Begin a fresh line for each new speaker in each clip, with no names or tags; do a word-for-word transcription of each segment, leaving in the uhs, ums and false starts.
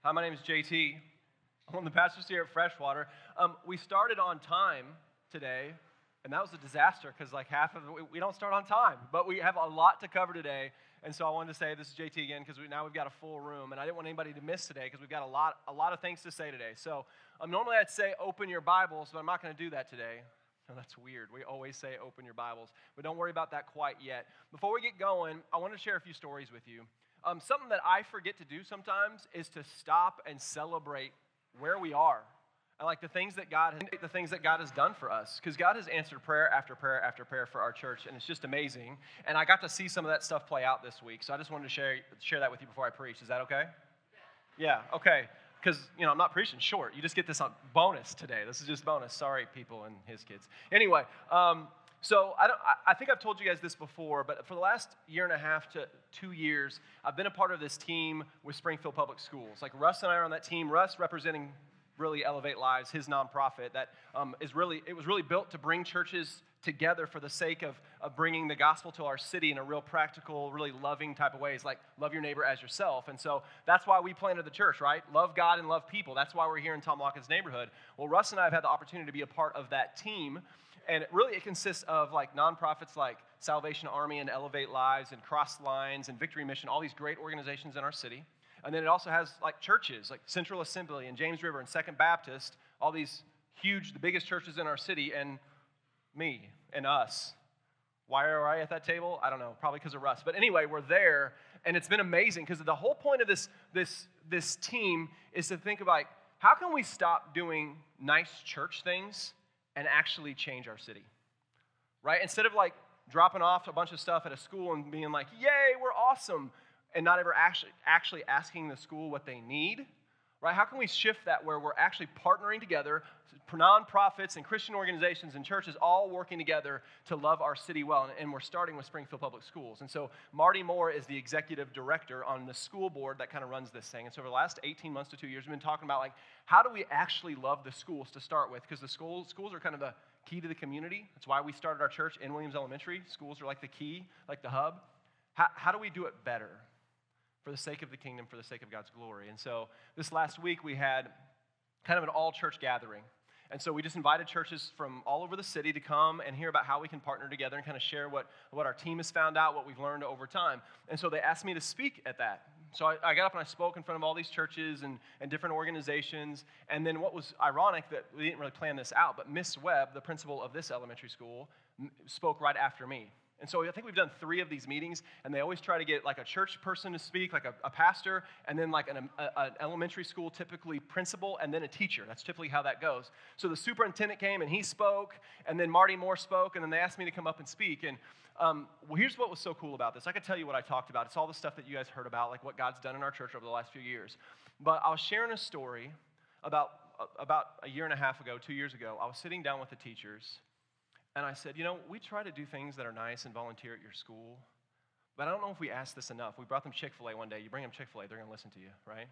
Hi, my name is J T. I'm one of the pastors here at Freshwater. Um, we started on time today, and that was a disaster because like half of it, we, we don't start on time. But we have a lot to cover today, and so I wanted to say this is J T again because we, now we've got a full room, and I didn't want anybody to miss today because we've got a lot, a lot of things to say today. So um, normally I'd say open your Bibles, but I'm not going to do that today. No, that's weird. We always say open your Bibles, but don't worry about that quite yet. Before we get going, I want to share a few stories with you. Um, something that I forget to do sometimes is to stop and celebrate where we are and like the things that God has, the things that God has done for us, because God has answered prayer after prayer after prayer for our church, and it's just amazing. And I got to see some of that stuff play out this week, so I just wanted to share share that with you before I preach. Is that okay? Yeah. Okay. Because you know I'm not preaching short. You just get this on bonus today. This is just bonus. Sorry, people and his kids. Anyway. Um, So I, don't, I think I've told you guys this before, but for the last year and a half to two years, I've been a part of this team with Springfield Public Schools. Like Russ and I are on that team. Russ representing really Elevate Lives, his nonprofit that um, is really it was really built to bring churches together for the sake of, of bringing the gospel to our city in a real practical, really loving type of ways, like love your neighbor as yourself. And so that's why we planted the church, right? Love God and love people. That's why we're here in Tom Watkins neighborhood. Well, Russ and I have had the opportunity to be a part of that team. And really, it consists of like nonprofits like Salvation Army and Elevate Lives and Cross Lines and Victory Mission, all these great organizations in our city. And then it also has like churches like Central Assembly and James River and Second Baptist, all these huge, the biggest churches in our city, and me and us. Why are I at that table? I don't know, probably because of Russ. But anyway, we're there, and it's been amazing because the whole point of this, this, this team is to think of like, how can we stop doing nice church things and actually change our city, right? Instead of like dropping off a bunch of stuff at a school and being like, yay, we're awesome, and not ever actually actually asking the school what they need, right? How can we shift that where we're actually partnering together, nonprofits and Christian organizations and churches all working together to love our city well, and we're starting with Springfield Public Schools. And so Marty Moore is the executive director on the school board that kind of runs this thing. And so over the last eighteen months to two years, we've been talking about like, how do we actually love the schools to start with? Because the schools, schools are kind of the key to the community. That's why we started our church in Williams Elementary. Schools are like the key, like the hub. How, how do we do it better for the sake of the kingdom, for the sake of God's glory? And so this last week we had kind of an all-church gathering. And so we just invited churches from all over the city to come and hear about how we can partner together and kind of share what, what our team has found out, what we've learned over time. And so they asked me to speak at that. So I, I got up and I spoke in front of all these churches and, and different organizations. And then what was ironic, that we didn't really plan this out, but Miss Webb, the principal of this elementary school, m- spoke right after me. And so I think we've done three of these meetings, and they always try to get like a church person to speak, like a, a pastor, and then like an, a, an elementary school, typically principal, and then a teacher. That's typically how that goes. So the superintendent came, and he spoke, and then Marty Moore spoke, and then they asked me to come up and speak. And um, well, here's what was so cool about this. I could tell you what I talked about. It's all the stuff that you guys heard about, like what God's done in our church over the last few years. But I was sharing a story about, about a year and a half ago, two years ago. I was sitting down with the teachers, and I said, you know, we try to do things that are nice and volunteer at your school, but I don't know if we ask this enough. We brought them Chick-fil-A one day. You bring them Chick-fil-A, they're going to listen to you, right?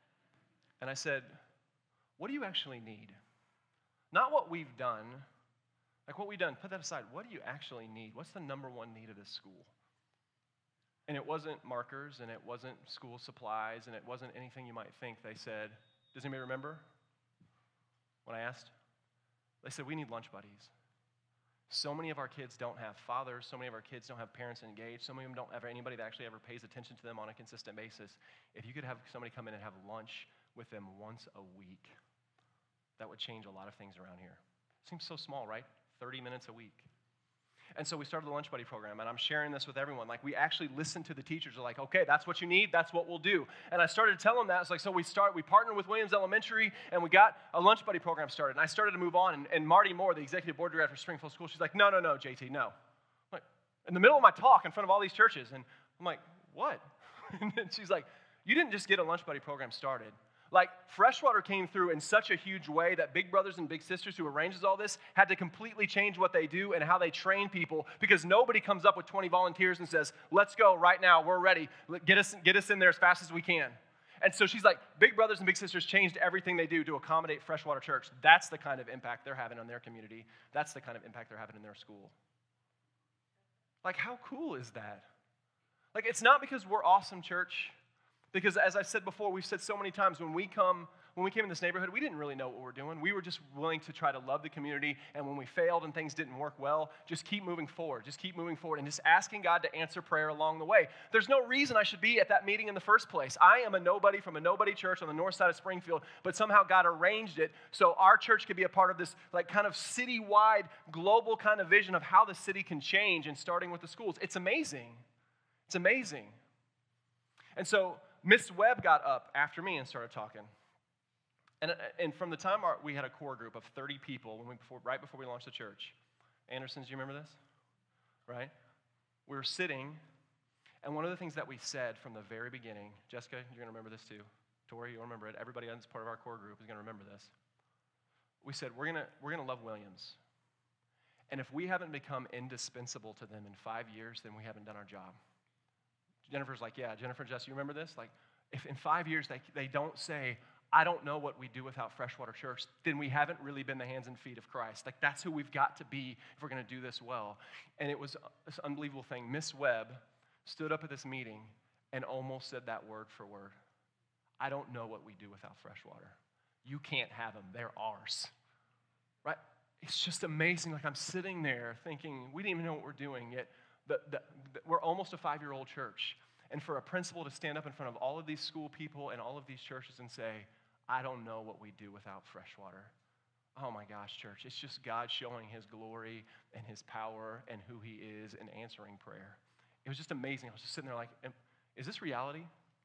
And I said, what do you actually need? Not what we've done. Like what we've done, put that aside. What do you actually need? What's the number one need of this school? And it wasn't markers, and it wasn't school supplies, and it wasn't anything you might think. They said, does anybody remember when I asked? They said, we need lunch buddies. So many of our kids don't have fathers. So many of our kids don't have parents engaged. So many of them don't have anybody that actually ever pays attention to them on a consistent basis. If you could have somebody come in and have lunch with them once a week, that would change a lot of things around here. Seems so small, right? thirty minutes a week. And so we started the Lunch Buddy program, and I'm sharing this with everyone. Like, we actually listen to the teachers. They're like, okay, that's what you need, that's what we'll do. And I started to tell them that. It's like, so we start, we partnered with Williams Elementary, and we got a Lunch Buddy program started. And I started to move on, and, and Marty Moore, the executive board director for Springfield School, she's like, no, no, no, J T, no. I'm like, in the middle of my talk in front of all these churches, and I'm like, what? And then she's like, you didn't just get a Lunch Buddy program started. Like, Freshwater came through in such a huge way that Big Brothers and Big Sisters, who arranges all this, had to completely change what they do and how they train people, because nobody comes up with twenty volunteers and says, let's go right now, we're ready, get us, get us in there as fast as we can. And so she's like, Big Brothers and Big Sisters changed everything they do to accommodate Freshwater Church. That's the kind of impact they're having on their community. That's the kind of impact they're having in their school. Like, how cool is that? Like, it's not because we're awesome, church. Because as I've said before, we've said so many times, when we come, when we came in this neighborhood, we didn't really know what we were doing. We were just willing to try to love the community, and when we failed and things didn't work well, just keep moving forward, just keep moving forward, and just asking God to answer prayer along the way. There's no reason I should be at that meeting in the first place. I am a nobody from a nobody church on the north side of Springfield, but somehow God arranged it so our church could be a part of this like kind of citywide, global kind of vision of how the city can change, and starting with the schools. It's amazing. It's amazing. And so Miss Webb got up after me and started talking. And, and from the time our, we had a core group of thirty people when we before, right before we launched the church. Andersons, do you remember this? Right? We were sitting, and one of the things that we said from the very beginning, Jessica, you're going to remember this too. Tori, you'll remember it. Everybody that's part of our core group is going to remember this. We said, we're going to we're going to love Williams. And if we haven't become indispensable to them in five years, then we haven't done our job. Jennifer's like, yeah, Jennifer, Jess, you remember this? Like, if in five years they, they don't say, I don't know what we do without Freshwater Church, then we haven't really been the hands and feet of Christ. Like, that's who we've got to be if we're going to do this well. And it was this unbelievable thing. Miss Webb stood up at this meeting and almost said that word for word. I don't know what we do without Freshwater. You can't have them. They're ours. Right? It's just amazing. Like, I'm sitting there thinking, we didn't even know what we're doing yet. The, the, the, we're almost a five-year-old church. And for a principal to stand up in front of all of these school people and all of these churches and say, I don't know what we do without Freshwater. Oh my gosh, church. It's just God showing his glory and his power and who he is and answering prayer. It was just amazing. I was just sitting there like, is this reality?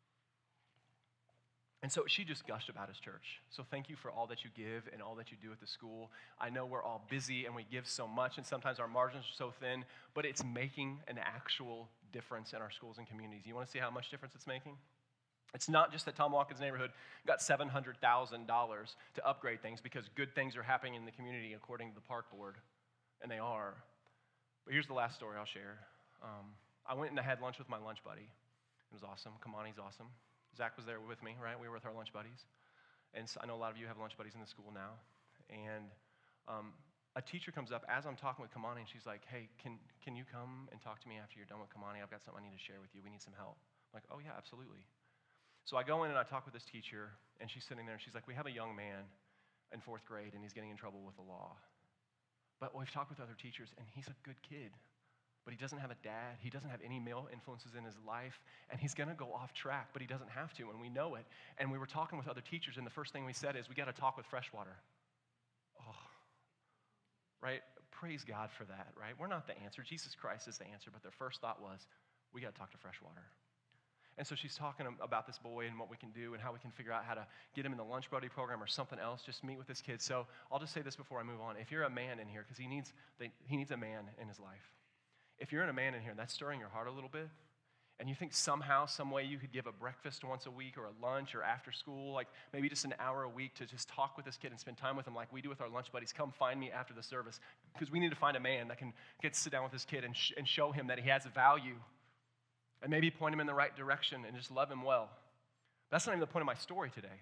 And so she just gushed about his church. So thank you for all that you give and all that you do at the school. I know we're all busy and we give so much, and sometimes our margins are so thin, but it's making an actual difference in our schools and communities. You want to see how much difference it's making? It's not just that Tom Watkins neighborhood got seven hundred thousand dollars to upgrade things because good things are happening in the community according to the park board, and they are. But here's the last story I'll share. Um, I went and I had lunch with my lunch buddy. It was awesome. Kamani's awesome. Zach was there with me, right? We were with our lunch buddies. And so I know a lot of you have lunch buddies in the school now. And um, a teacher comes up as I'm talking with Kamani, and she's like, hey, can can you come and talk to me after you're done with Kamani? I've got something I need to share with you. We need some help. I'm like, oh, yeah, absolutely. So I go in and I talk with this teacher, and she's sitting there, and she's like, we have a young man in fourth grade, and he's getting in trouble with the law. But we've talked with other teachers, and he's a good kid. But he doesn't have a dad. He doesn't have any male influences in his life, and he's going to go off track, but he doesn't have to, and we know it. And we were talking with other teachers, and the first thing we said is, we got to talk with Freshwater. Oh, right? Praise God for that, right? We're not the answer. Jesus Christ is the answer, but their first thought was, we got to talk to Freshwater. And so she's talking about this boy and what we can do and how we can figure out how to get him in the lunch buddy program or something else. Just meet with this kid. So I'll just say this before I move on. If you're a man in here, because he needs, he needs a man in his life. If you're in a man in here and that's stirring your heart a little bit, and you think somehow, some way you could give a breakfast once a week or a lunch or after school, like maybe just an hour a week to just talk with this kid and spend time with him like we do with our lunch buddies, come find me after the service, because we need to find a man that can get to sit down with this kid and, sh- and show him that he has a value and maybe point him in the right direction and just love him well. That's not even the point of my story today.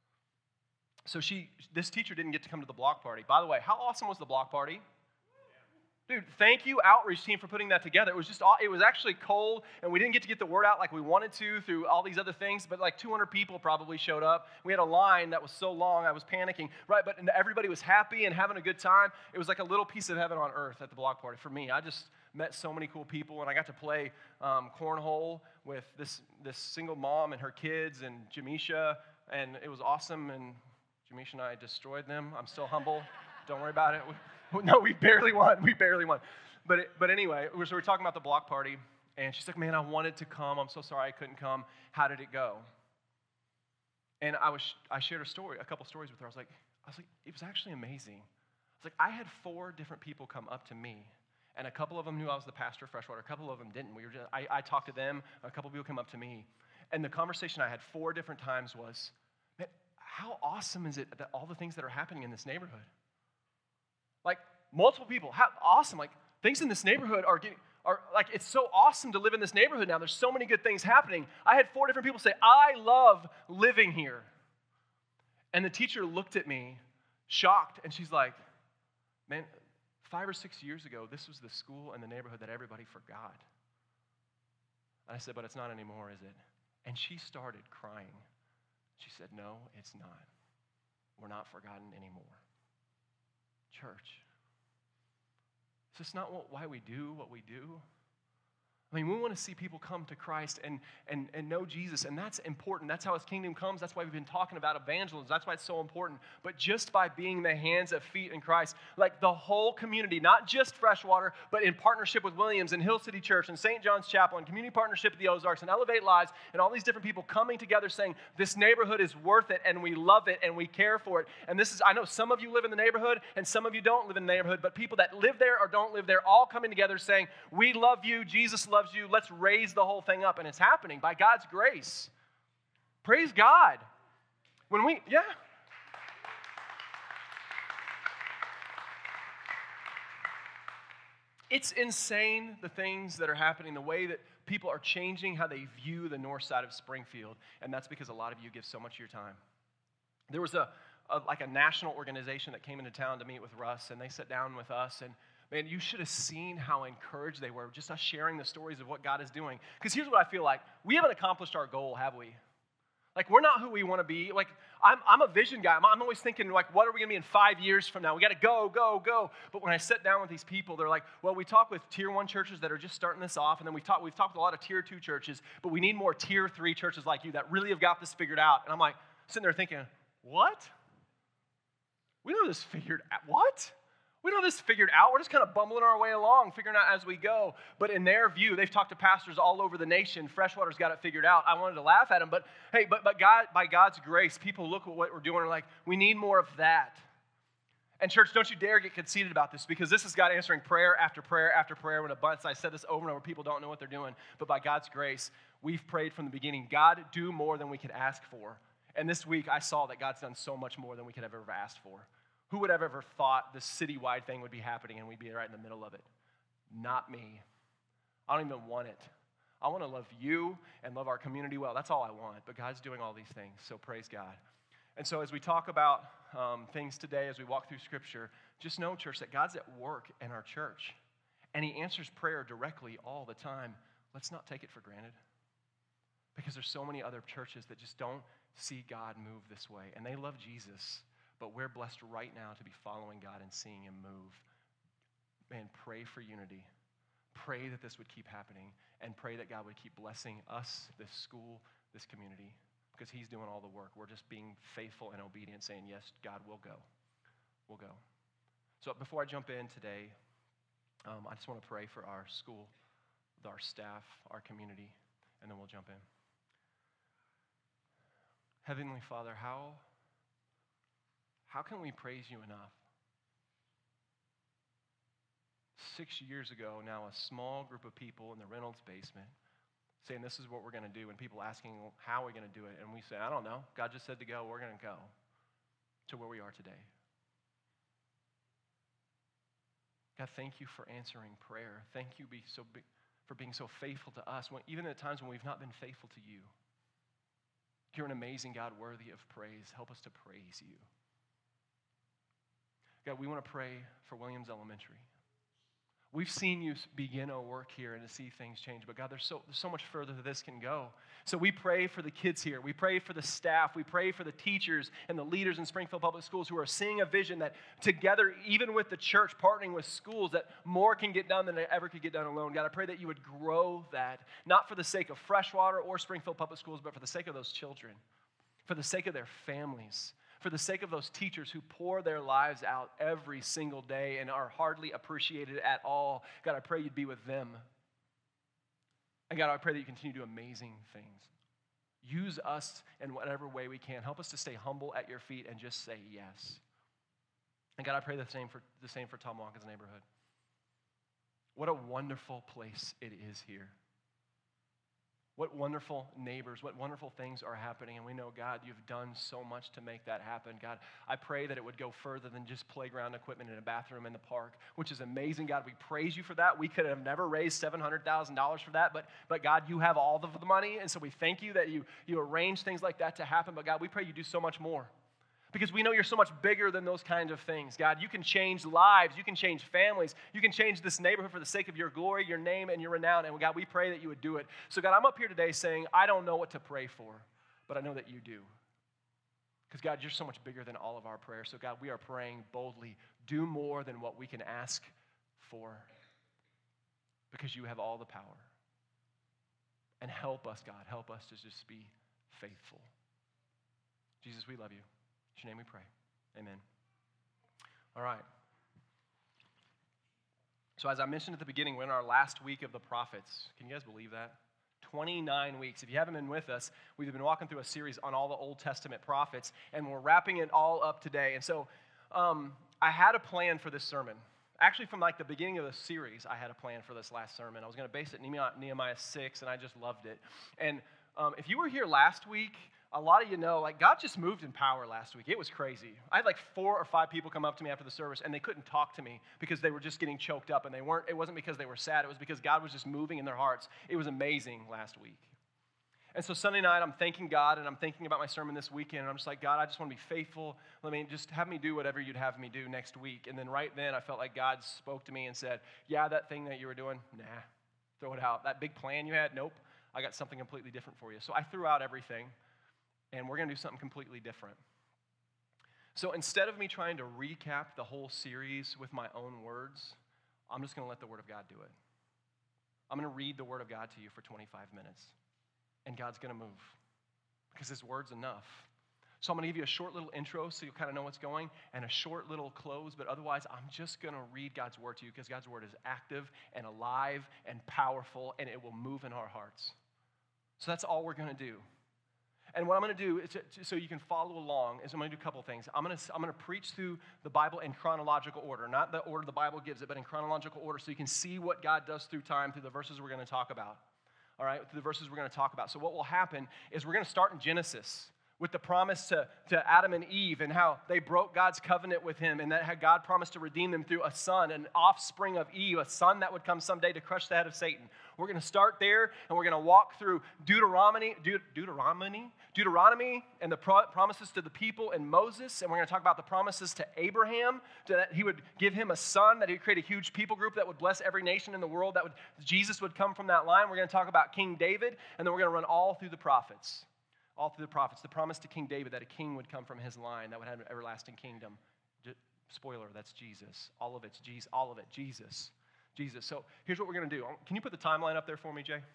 So she, this teacher didn't get to come to the block party. By the way, how awesome was the block party? Dude, thank you, outreach team, for putting that together. It was just, it was actually cold, and we didn't get to get the word out like we wanted to through all these other things, but like two hundred people probably showed up. We had a line that was so long, I was panicking, right? But everybody was happy and having a good time. It was like a little piece of heaven on earth at the block party for me. I just met so many cool people, and I got to play um, cornhole with this, this single mom and her kids and Jamisha, and it was awesome, and Jamisha and I destroyed them. I'm still humble. Don't worry about it. We, No, we barely won. We barely won. But it, but anyway, so we were talking about the block party, and she's like, man, I wanted to come. I'm so sorry I couldn't come. How did it go? And I was I shared a story, a couple stories with her. I was like, I was like, it was actually amazing. It's like I had four different people come up to me, and a couple of them knew I was the pastor of Freshwater. A couple of them didn't. We were just, I, I talked to them. A couple of people come up to me, and the conversation I had four different times was, man, how awesome is it that all the things that are happening in this neighborhood? Like, multiple people, how awesome. Like, things in this neighborhood are getting, are like, it's so awesome to live in this neighborhood now. There's so many good things happening. I had four different people say, I love living here. And the teacher looked at me, shocked, and she's like, man, five or six years ago, this was the school and the neighborhood that everybody forgot. And I said, but it's not anymore, is it? And she started crying. She said, no, it's not. We're not forgotten anymore. Church, is this not what, why we do what we do? I mean, we want to see people come to Christ and, and, and know Jesus, and that's important. That's how his kingdom comes. That's why we've been talking about evangelism. That's why it's so important. But just by being the hands and feet in Christ, like the whole community, not just Freshwater, but in partnership with Williams and Hill City Church and Saint John's Chapel and community partnership with the Ozarks and Elevate Lives and all these different people coming together saying, this neighborhood is worth it and we love it and we care for it. And this is, I know some of you live in the neighborhood and some of you don't live in the neighborhood, but people that live there or don't live there all coming together saying, we love you, Jesus loves loves you. Let's raise the whole thing up. And it's happening by God's grace. Praise God. When we, yeah. It's insane the things that are happening, the way that people are changing how they view the north side of Springfield. And that's because a lot of you give so much of your time. There was a, a like a national organization that came into town to meet with Russ, and they sat down with us, and man, you should have seen how encouraged they were, just us sharing the stories of what God is doing. Because here's what I feel like. We haven't accomplished our goal, have we? Like, we're not who we want to be. Like, I'm, I'm a vision guy. I'm, I'm always thinking, like, what are we going to be in five years from now? We got to go, go, go. But when I sit down with these people, they're like, well, we talk with tier one churches that are just starting this off, and then we've talked, we've talked with a lot of tier two churches, but we need more tier three churches like you that really have got this figured out. And I'm like, sitting there thinking, what? We know this figured out. What? We don't have this figured out. We're just kind of bumbling our way along, figuring out as we go. But in their view, they've talked to pastors all over the nation. Freshwater's got it figured out. I wanted to laugh at them, but hey, but, but God, by God's grace, people look at what we're doing and are like, we need more of that. And church, don't you dare get conceited about this, because this is God answering prayer after prayer after prayer with a bunch. I said this over and over. People don't know what they're doing. But by God's grace, we've prayed from the beginning, God, do more than we could ask for. And this week, I saw that God's done so much more than we could have ever asked for. Who would have ever thought this citywide thing would be happening and we'd be right in the middle of it? Not me. I don't even want it. I want to love you and love our community well. That's all I want. But God's doing all these things, so praise God. And so as we talk about um, things today, as we walk through Scripture, just know, church, that God's at work in our church. And he answers prayer directly all the time. Let's not take it for granted. Because there's so many other churches that just don't see God move this way. And they love Jesus. But we're blessed right now to be following God and seeing him move. Man, pray for unity. Pray that this would keep happening. And pray that God would keep blessing us, this school, this community. Because he's doing all the work. We're just being faithful and obedient, saying, yes, God, we'll go. We'll go. So before I jump in today, um, I just want to pray for our school, our staff, our community, and then we'll jump in. Heavenly Father, how... How can we praise you enough? Six years ago now, a small group of people in the Reynolds basement saying this is what we're going to do, and people asking how we're going to do it, and we say, I don't know. God just said to go. We're going to go to where we are today. God, thank you for answering prayer. Thank you be so big, for being so faithful to us, when, even at times when we've not been faithful to you. You're an amazing God, worthy of praise. Help us to praise you. God, we want to pray for Williams Elementary. We've seen you begin a work here and to see things change, but God, there's so, there's so much further that this can go. So we pray for the kids here. We pray for the staff. We pray for the teachers and the leaders in Springfield Public Schools who are seeing a vision that together, even with the church partnering with schools, that more can get done than they ever could get done alone. God, I pray that you would grow that, not for the sake of Freshwater or Springfield Public Schools, but for the sake of those children, for the sake of their families, for the sake of those teachers who pour their lives out every single day and are hardly appreciated at all. God, I pray you'd be with them. And God, I pray that you continue to do amazing things. Use us in whatever way we can. Help us to stay humble at your feet and just say yes. And God, I pray the same for the same for Tom Walker's neighborhood. What a wonderful place it is here. What wonderful neighbors, what wonderful things are happening. And we know, God, you've done so much to make that happen. God, I pray that it would go further than just playground equipment and a bathroom in the park, which is amazing. God, we praise you for that. We could have never raised seven hundred thousand dollars for that, but, but God, you have all of the money. And so we thank you that you, you arrange things like that to happen. But God, we pray you do so much more. Because we know you're so much bigger than those kinds of things. God, you can change lives. You can change families. You can change this neighborhood for the sake of your glory, your name, and your renown. And God, we pray that you would do it. So God, I'm up here today saying, I don't know what to pray for, but I know that you do. Because God, you're so much bigger than all of our prayers. So God, we are praying boldly. Do more than what we can ask for. Because you have all the power. And help us, God. Help us to just be faithful. Jesus, we love you. In your name we pray. Amen. All right. So as I mentioned at the beginning, we're in our last week of the prophets. Can you guys believe that? twenty-nine weeks. If you haven't been with us, we've been walking through a series on all the Old Testament prophets, and we're wrapping it all up today. And so um, I had a plan for this sermon. Actually, from like the beginning of the series, I had a plan for this last sermon. I was going to base it in Nehemiah six, and I just loved it. And um, if you were here last week, a lot of you know, like, God just moved in power last week. It was crazy. I had like four or five people come up to me after the service, and they couldn't talk to me because they were just getting choked up, and they weren't. It wasn't because they were sad. It was because God was just moving in their hearts. It was amazing last week. And so Sunday night, I'm thanking God, and I'm thinking about my sermon this weekend, and I'm just like, God, I just want to be faithful. Let me just have me do whatever you'd have me do next week. And then right then, I felt like God spoke to me and said, yeah, that thing that you were doing, nah, throw it out. That big plan you had, nope, I got something completely different for you. So I threw out everything, and we're going to do something completely different. So instead of me trying to recap the whole series with my own words, I'm just going to let the Word of God do it. I'm going to read the Word of God to you for twenty-five minutes. And God's going to move because his word's enough. So I'm going to give you a short little intro so you'll kind of know what's going and a short little close, but otherwise I'm just going to read God's word to you because God's word is active and alive and powerful and it will move in our hearts. So that's all we're going to do. And what I'm going to do, is to, so you can follow along, is I'm going to do a couple things. I'm going to, I'm going to preach through the Bible in chronological order, not the order the Bible gives it, but in chronological order so you can see what God does through time through the verses we're going to talk about. All right, through the verses we're going to talk about. So what will happen is we're going to start in Genesis with the promise to, to Adam and Eve and how they broke God's covenant with him and that how God promised to redeem them through a son, an offspring of Eve, a son that would come someday to crush the head of Satan. We're going to start there and we're going to walk through Deuteronomy, De- Deuteronomy, Deuteronomy and the pro- promises to the people and Moses, and we're going to talk about the promises to Abraham, to that he would give him a son, that he would create a huge people group that would bless every nation in the world, that would Jesus would come from that line. We're going to talk about King David, and then we're going to run all through the prophets. All through the prophets, the promise to King David that a king would come from his line that would have an everlasting kingdom. Spoiler, that's Jesus. All of it's Jesus. All of it, Jesus. Jesus. So here's what we're going to do. Can you put the timeline up there for me, Jay?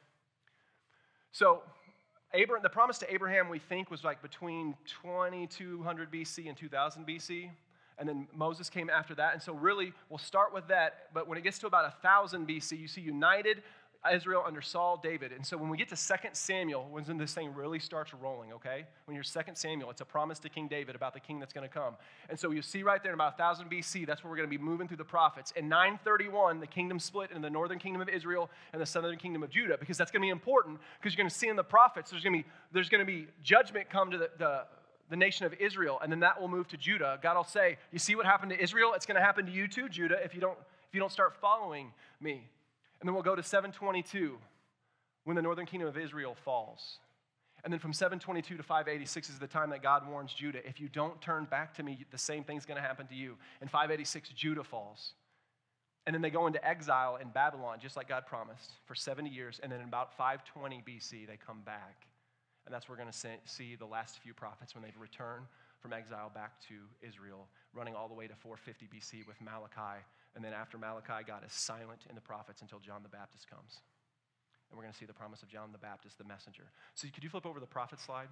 So Abraham, the promise to Abraham, we think, was like between twenty-two hundred B C and two thousand B C. And then Moses came after that. And so really, we'll start with that. But when it gets to about one thousand B C, you see united Israel under Saul, David. And so when we get to Second Samuel, when this thing really starts rolling, okay? When you're Second Samuel, it's a promise to King David about the king that's going to come. And so you see right there in about one thousand B C, that's where we're going to be moving through the prophets. In nine thirty-one, the kingdom split into the northern kingdom of Israel and the southern kingdom of Judah, because that's going to be important, because you're going to see in the prophets, there's going to be, there's going to be judgment come to the, the, the nation of Israel, and then that will move to Judah. God will say, you see what happened to Israel? It's going to happen to you too, Judah, if you don't, if you don't start following me. And then we'll go to seven twenty-two, when the northern kingdom of Israel falls. And then from seven twenty-two to five eighty-six is the time that God warns Judah, if you don't turn back to me, the same thing's going to happen to you. In five eighty-six, Judah falls. And then they go into exile in Babylon, just like God promised, for seventy years. And then in about five twenty B C, they come back. And that's where we're going to see the last few prophets when they return from exile back to Israel, running all the way to four fifty B C with Malachi. And then after Malachi, God is silent in the prophets until John the Baptist comes. And we're going to see the promise of John the Baptist, the messenger. So could you flip over the prophet slide?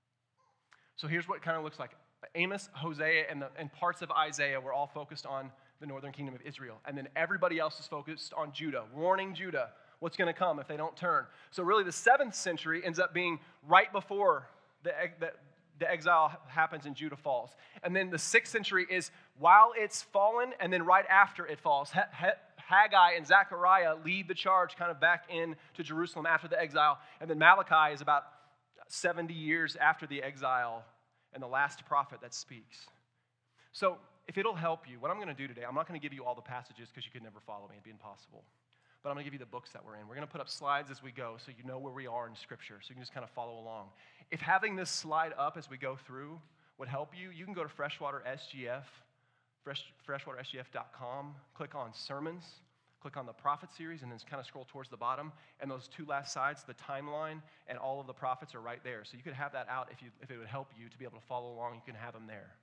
So here's what it kind of looks like. Amos, Hosea, and, the, and parts of Isaiah were all focused on the northern kingdom of Israel. And then everybody else is focused on Judah, warning Judah what's going to come if they don't turn. So really the seventh century ends up being right before the, the The exile happens and Judah falls. And then the sixth century is while it's fallen and then right after it falls. Haggai and Zechariah lead the charge kind of back into Jerusalem after the exile. And then Malachi is about seventy years after the exile and the last prophet that speaks. So if it'll help you, what I'm going to do today, I'm not going to give you all the passages because you could never follow me. It'd be impossible. But I'm going to give you the books that we're in. We're going to put up slides as we go so you know where we are in Scripture, so you can just kind of follow along. If having this slide up as we go through would help you, you can go to Freshwater S G F, fresh, freshwater S G F dot com, click on sermons, click on the prophet series, and then kind of scroll towards the bottom. And those two last sides, the timeline and all of the prophets are right there. So you could have that out if, you, if it would help you to be able to follow along. You can have them there.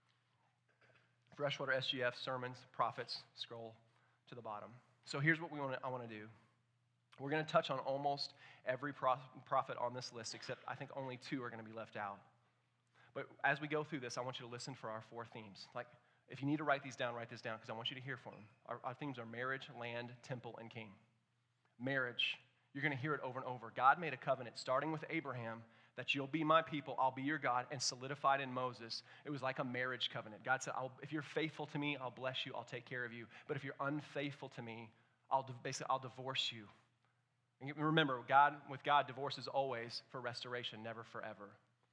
Freshwater S G F, sermons, prophets, scroll to the bottom. So here's what we want to, I want to do. We're going to touch on almost every prophet on this list, except I think only two are going to be left out. But as we go through this, I want you to listen for our four themes. Like, if you need to write these down, write this down, because I want you to hear from them. Our, our themes are marriage, land, temple, and king. Marriage, you're going to hear it over and over. God made a covenant, starting with Abraham, that you'll be my people, I'll be your God, and solidified in Moses. It was like a marriage covenant. God said, I'll, if you're faithful to me, I'll bless you, I'll take care of you. But if you're unfaithful to me, I'll basically I'll divorce you. And remember, God with God, divorce is always for restoration, never forever.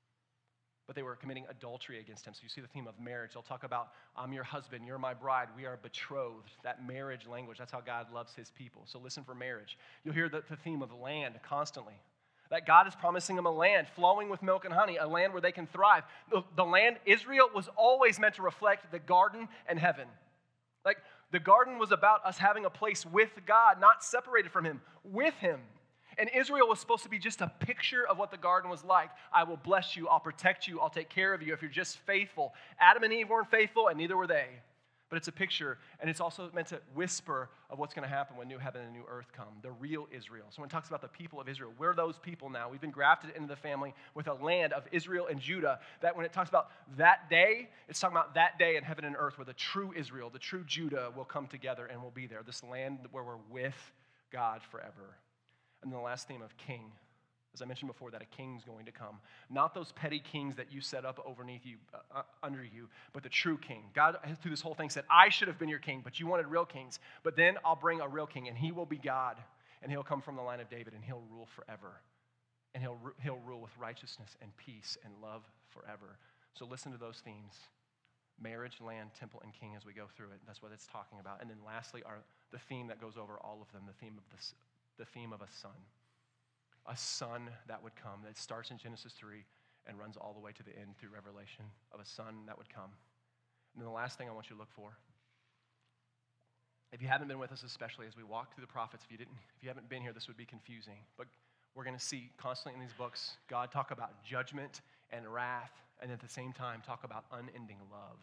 But they were committing adultery against him. So you see the theme of marriage. They'll talk about, I'm your husband, you're my bride, we are betrothed. That marriage language, that's how God loves his people. So listen for marriage. You'll hear the, the theme of land constantly. That God is promising them a land flowing with milk and honey, a land where they can thrive. The, the land, Israel, was always meant to reflect the garden and heaven. Like, the garden was about us having a place with God, not separated from him, with him. And Israel was supposed to be just a picture of what the garden was like. I will bless you, I'll protect you, I'll take care of you if you're just faithful. Adam and Eve weren't faithful, and neither were they. But it's a picture, and it's also meant to whisper of what's going to happen when new heaven and new earth come, the real Israel. So when it talks about the people of Israel, we're those people now. We've been grafted into the family with a land of Israel and Judah, that when it talks about that day, it's talking about that day in heaven and earth where the true Israel, the true Judah will come together and will be there, this land where we're with God forever. And then the last theme of king. As I mentioned before, that a king's going to come. Not those petty kings that you set up underneath you, uh, under you, but the true king. God, through this whole thing, said, I should have been your king, but you wanted real kings. But then I'll bring a real king, and he will be God, and he'll come from the line of David, and he'll rule forever. And he'll, he'll rule with righteousness and peace and love forever. So listen to those themes. Marriage, land, temple, and king as we go through it. That's what it's talking about. And then lastly, our, the theme that goes over all of them, the theme of the, the theme of a son. A son that would come, that starts in Genesis three and runs all the way to the end through Revelation, of a son that would come. And then the last thing I want you to look for, if you haven't been with us, especially as we walk through the prophets, if you didn't, if you haven't been here, this would be confusing. But we're going to see constantly in these books, God talk about judgment and wrath, and at the same time talk about unending love.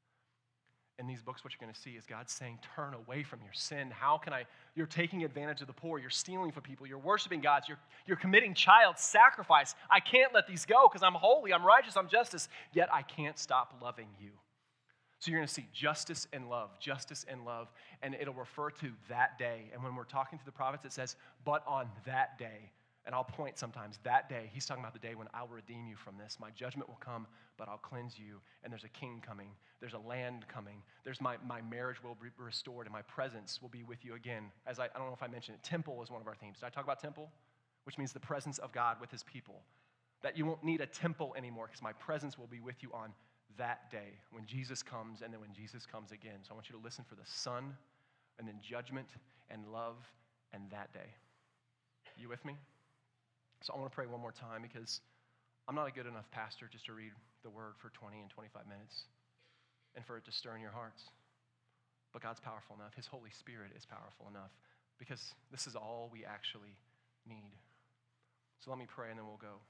In these books, what you're going to see is God saying, turn away from your sin. How can I? You're taking advantage of the poor. You're stealing from people. You're worshiping gods. You're, you're committing child sacrifice. I can't let these go because I'm holy, I'm righteous, I'm justice, yet I can't stop loving you. So you're going to see justice and love, justice and love, and it'll refer to that day. And when we're talking to the prophets, it says, but on that day. And I'll point sometimes, that day, he's talking about the day when I'll redeem you from this. My judgment will come, but I'll cleanse you. And there's a king coming. There's a land coming. There's my, my marriage will be restored, and my presence will be with you again. As I, I don't know if I mentioned it, temple is one of our themes. Did I talk about temple? Which means the presence of God with his people. That you won't need a temple anymore because my presence will be with you on that day when Jesus comes and then when Jesus comes again. So I want you to listen for the son and then judgment and love and that day. You with me? So I want to pray one more time because I'm not a good enough pastor just to read the word for twenty and twenty-five minutes and for it to stir in your hearts. But God's powerful enough. His Holy Spirit is powerful enough because this is all we actually need. So let me pray and then we'll go.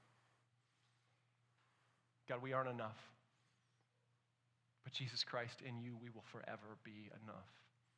God, we aren't enough. But Jesus Christ, in you we will forever be enough.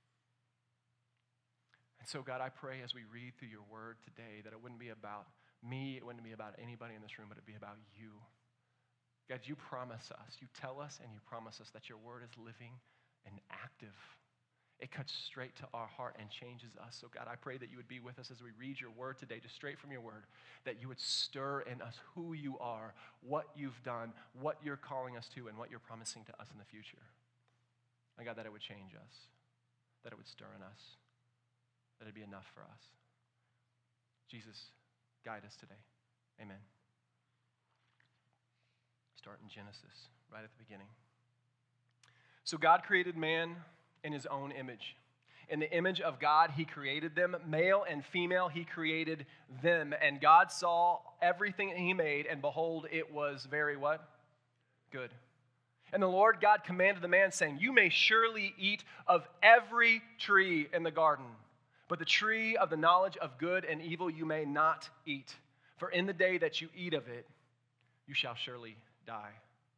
And so God, I pray as we read through your word today that it wouldn't be about me, it wouldn't be about anybody in this room, but it'd be about you. God, you promise us, you tell us and you promise us that your word is living and active. It cuts straight to our heart and changes us. So God, I pray that you would be with us as we read your word today, just straight from your word, that you would stir in us who you are, what you've done, what you're calling us to, and what you're promising to us in the future. And God, that it would change us, that it would stir in us, that it'd be enough for us. Jesus, guide us today. Amen. Start in Genesis, right at the beginning. So God created man in his own image. In the image of God, he created them. Male and female, he created them. And God saw everything he made, and behold, it was very what? Good. And the Lord God commanded the man, saying, you may surely eat of every tree in the garden, but the tree of the knowledge of good and evil you may not eat. For in the day that you eat of it, you shall surely die.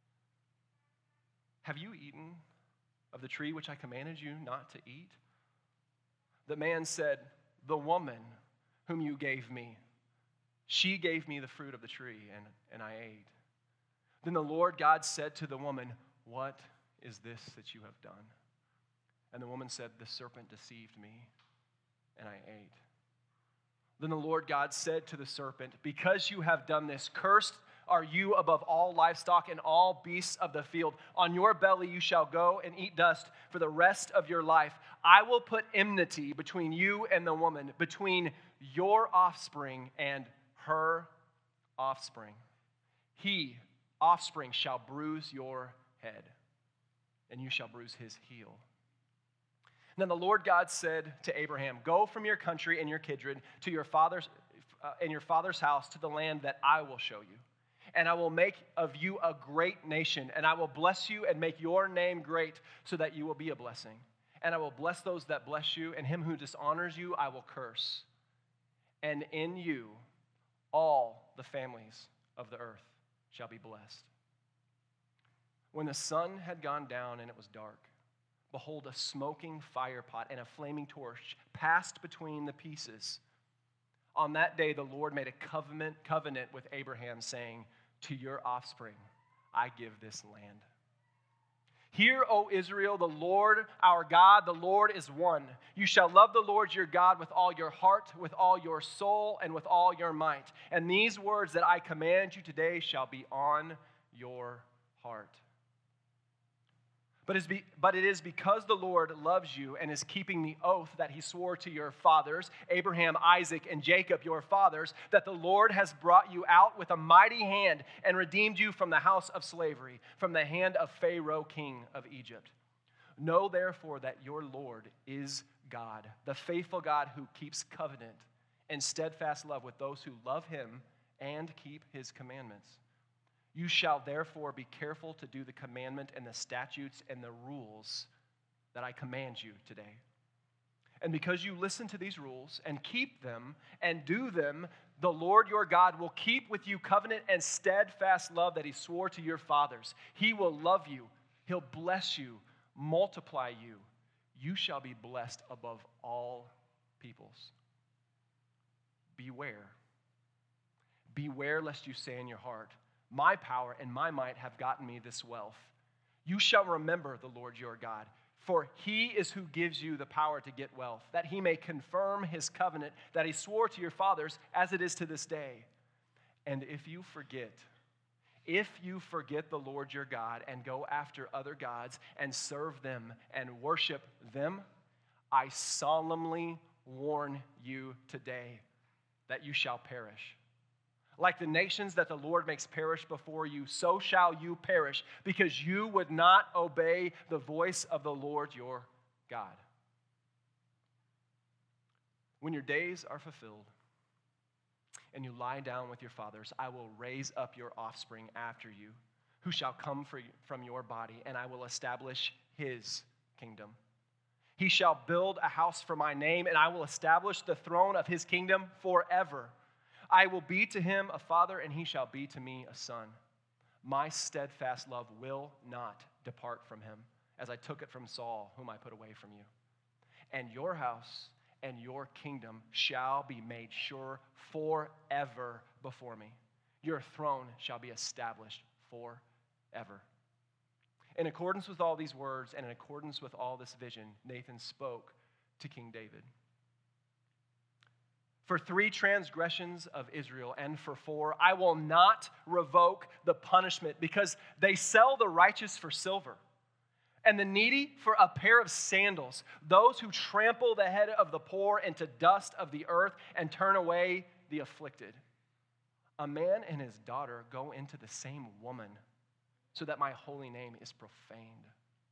Have you eaten of the tree which I commanded you not to eat? The man said, the woman whom you gave me, she gave me the fruit of the tree, and, and I ate. Then the Lord God said to the woman, what is this that you have done? And the woman said, the serpent deceived me, and I ate. Then the Lord God said to the serpent, because you have done this, cursed are you above all livestock and all beasts of the field. On your belly you shall go and eat dust for the rest of your life. I will put enmity between you and the woman, between your offspring and her offspring. He, offspring, shall bruise your head, and you shall bruise his heel. And then the Lord God said to Abraham, go from your country and your kindred to your father's uh, and your father's house to the land that I will show you. And I will make of you a great nation, and I will bless you and make your name great so that you will be a blessing. And I will bless those that bless you, and him who dishonors you I will curse. And in you all the families of the earth shall be blessed. When the sun had gone down and it was dark, behold, a smoking firepot and a flaming torch passed between the pieces. On that day the Lord made a covenant, covenant with Abraham, saying, to your offspring I give this land. Hear, O Israel, the Lord our God, the Lord is one. You shall love the Lord your God with all your heart, with all your soul, and with all your might. And these words that I command you today shall be on your heart. But it is because the Lord loves you and is keeping the oath that he swore to your fathers, Abraham, Isaac, and Jacob, your fathers, that the Lord has brought you out with a mighty hand and redeemed you from the house of slavery, from the hand of Pharaoh, king of Egypt. Know therefore that your Lord is God, the faithful God who keeps covenant and steadfast love with those who love him and keep his commandments. You shall therefore be careful to do the commandment and the statutes and the rules that I command you today. And because you listen to these rules and keep them and do them, the Lord your God will keep with you covenant and steadfast love that he swore to your fathers. He will love you. He'll bless you, multiply you. You shall be blessed above all peoples. Beware. Beware lest you say in your heart, my power and my might have gotten me this wealth. You shall remember the Lord your God, for he is who gives you the power to get wealth, that he may confirm his covenant that he swore to your fathers as it is to this day. And if you forget, if you forget the Lord your God and go after other gods and serve them and worship them, I solemnly warn you today that you shall perish. Like the nations that the Lord makes perish before you, so shall you perish, because you would not obey the voice of the Lord your God. When your days are fulfilled and you lie down with your fathers, I will raise up your offspring after you, who shall come from your body, and I will establish his kingdom. He shall build a house for my name, and I will establish the throne of his kingdom forever. I will be to him a father, and he shall be to me a son. My steadfast love will not depart from him, as I took it from Saul, whom I put away from you. And your house and your kingdom shall be made sure forever before me. Your throne shall be established forever. In accordance with all these words and in accordance with all this vision, Nathan spoke to King David. For three transgressions of Israel, and for four, I will not revoke the punishment, because they sell the righteous for silver, and the needy for a pair of sandals, those who trample the head of the poor into dust of the earth and turn away the afflicted. A man and his daughter go into the same woman, so that my holy name is profaned.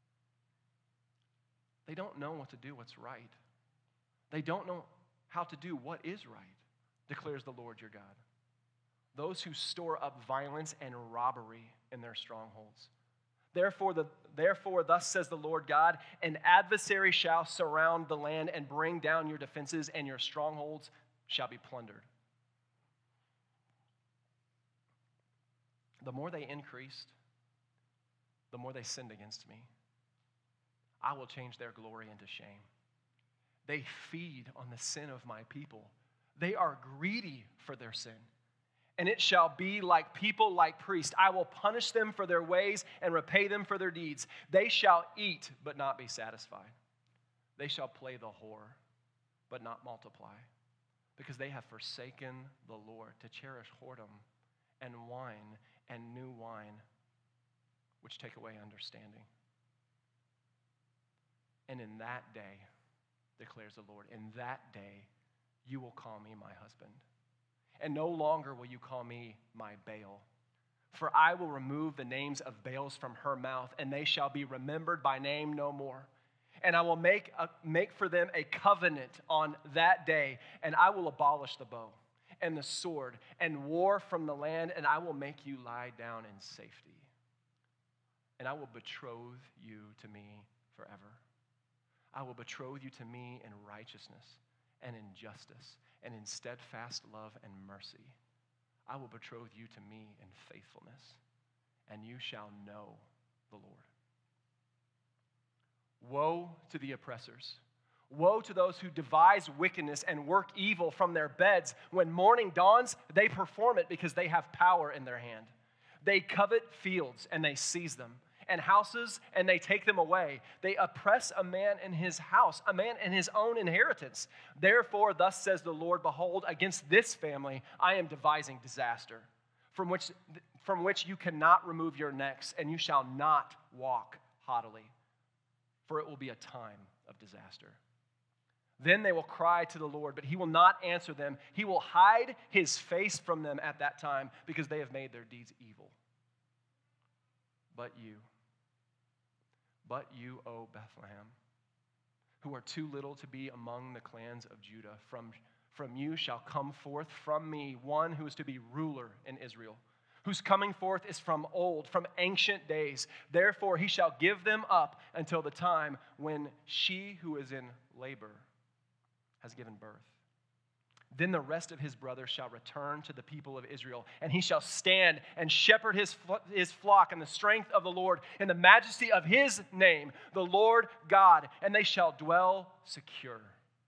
They don't know what to do what's right. They don't know how to do what is right, declares the Lord your God. Those who store up violence and robbery in their strongholds, Therefore, the, therefore, thus says the Lord God, an adversary shall surround the land and bring down your defenses, and your strongholds shall be plundered. The more they increased, the more they sinned against me. I will change their glory into shame. They feed on the sin of my people. They are greedy for their sin. And it shall be like people, like priests. I will punish them for their ways and repay them for their deeds. They shall eat, but not be satisfied. They shall play the whore, but not multiply. Because they have forsaken the Lord to cherish whoredom and wine and new wine, which take away understanding. And in that day, declares the Lord, in that day you will call me my husband. And no longer will you call me my Baal. For I will remove the names of Baals from her mouth, and they shall be remembered by name no more. And I will make, a, make for them a covenant on that day, and I will abolish the bow and the sword and war from the land, and I will make you lie down in safety. And I will betroth you to me forever. I will betroth you to me in righteousness and in justice and in steadfast love and mercy. I will betroth you to me in faithfulness, and you shall know the Lord. Woe to the oppressors. Woe to those who devise wickedness and work evil from their beds. When morning dawns, they perform it because they have power in their hand. They covet fields and they seize them, and houses, and they take them away. They oppress a man in his house, a man in his own inheritance. Therefore, thus says the Lord, behold, against this family I am devising disaster, from which, from which you cannot remove your necks, and you shall not walk haughtily, for it will be a time of disaster. Then they will cry to the Lord, but he will not answer them. He will hide his face from them at that time, because they have made their deeds evil. But you, But you, O Bethlehem, who are too little to be among the clans of Judah, from, from you shall come forth from me one who is to be ruler in Israel, whose coming forth is from old, from ancient days. Therefore he shall give them up until the time when she who is in labor has given birth. Then the rest of his brothers shall return to the people of Israel, and he shall stand and shepherd his, his flock in the strength of the Lord, in the majesty of his name, the Lord God, and they shall dwell secure.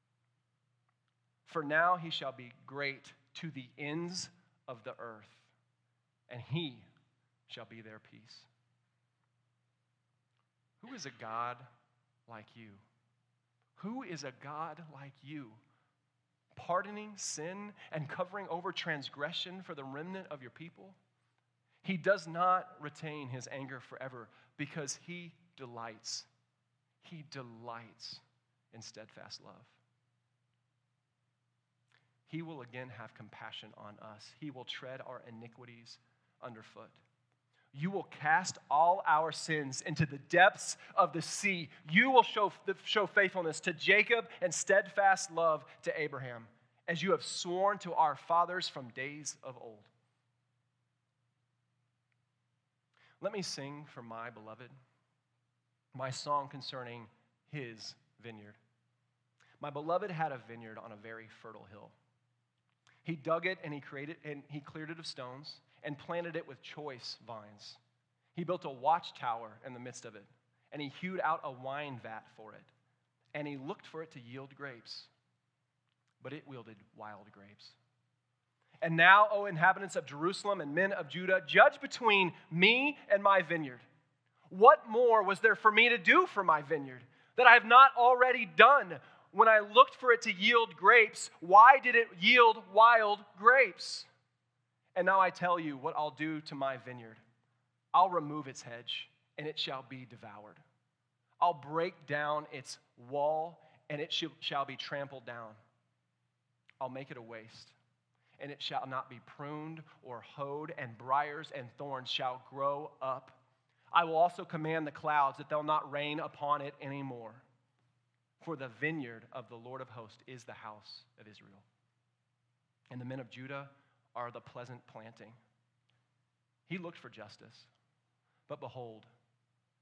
For now he shall be great to the ends of the earth, and he shall be their peace. Who is a God like you? Who is a God like you? Pardoning sin and covering over transgression for the remnant of your people? He does not retain his anger forever, because he delights. He delights in steadfast love. He will again have compassion on us. He will tread our iniquities underfoot. You will cast all our sins into the depths of the sea. You will show, show faithfulness to Jacob and steadfast love to Abraham, as you have sworn to our fathers from days of old. Let me sing for my beloved my song concerning his vineyard. My beloved had a vineyard on a very fertile hill. He dug it and he created and he cleared it of stones and planted it with choice vines. He built a watchtower in the midst of it, and he hewed out a wine vat for it, and he looked for it to yield grapes, but it yielded wild grapes. And now, O inhabitants of Jerusalem and men of Judah, judge between me and my vineyard. What more was there for me to do for my vineyard that I have not already done? When I looked for it to yield grapes, why did it yield wild grapes? And now I tell you what I'll do to my vineyard. I'll remove its hedge, and it shall be devoured. I'll break down its wall, and it shall be trampled down. I'll make it a waste, and it shall not be pruned or hoed, and briars and thorns shall grow up. I will also command the clouds that they'll not rain upon it anymore. For the vineyard of the Lord of hosts is the house of Israel. And the men of Judah are the pleasant planting. He looked for justice, but behold,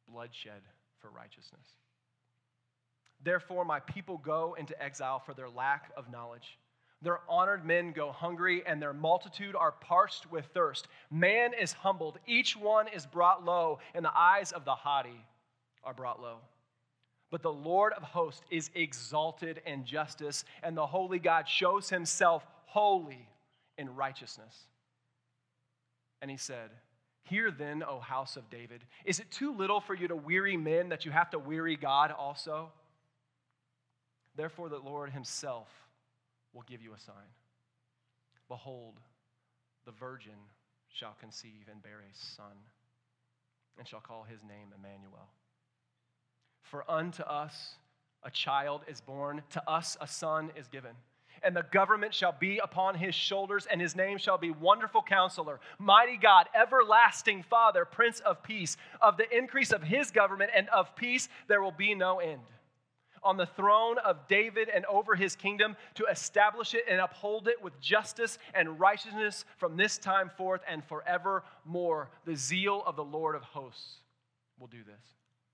bloodshed for righteousness. Therefore, my people go into exile for their lack of knowledge. Their honored men go hungry, and their multitude are parched with thirst. Man is humbled, each one is brought low, and the eyes of the haughty are brought low. But the Lord of hosts is exalted in justice, and the holy God shows himself holy in righteousness. And he said, hear then, O house of David, is it too little for you to weary men that you have to weary God also? Therefore the Lord himself will give you a sign. Behold, the virgin shall conceive and bear a son, and shall call his name Emmanuel. For unto us a child is born, to us a son is given. And the government shall be upon his shoulders, and his name shall be Wonderful Counselor, Mighty God, Everlasting Father, Prince of Peace. Of the increase of his government and of peace there will be no end. On the throne of David and over his kingdom, to establish it and uphold it with justice and righteousness from this time forth and forevermore. The zeal of the Lord of hosts will do this.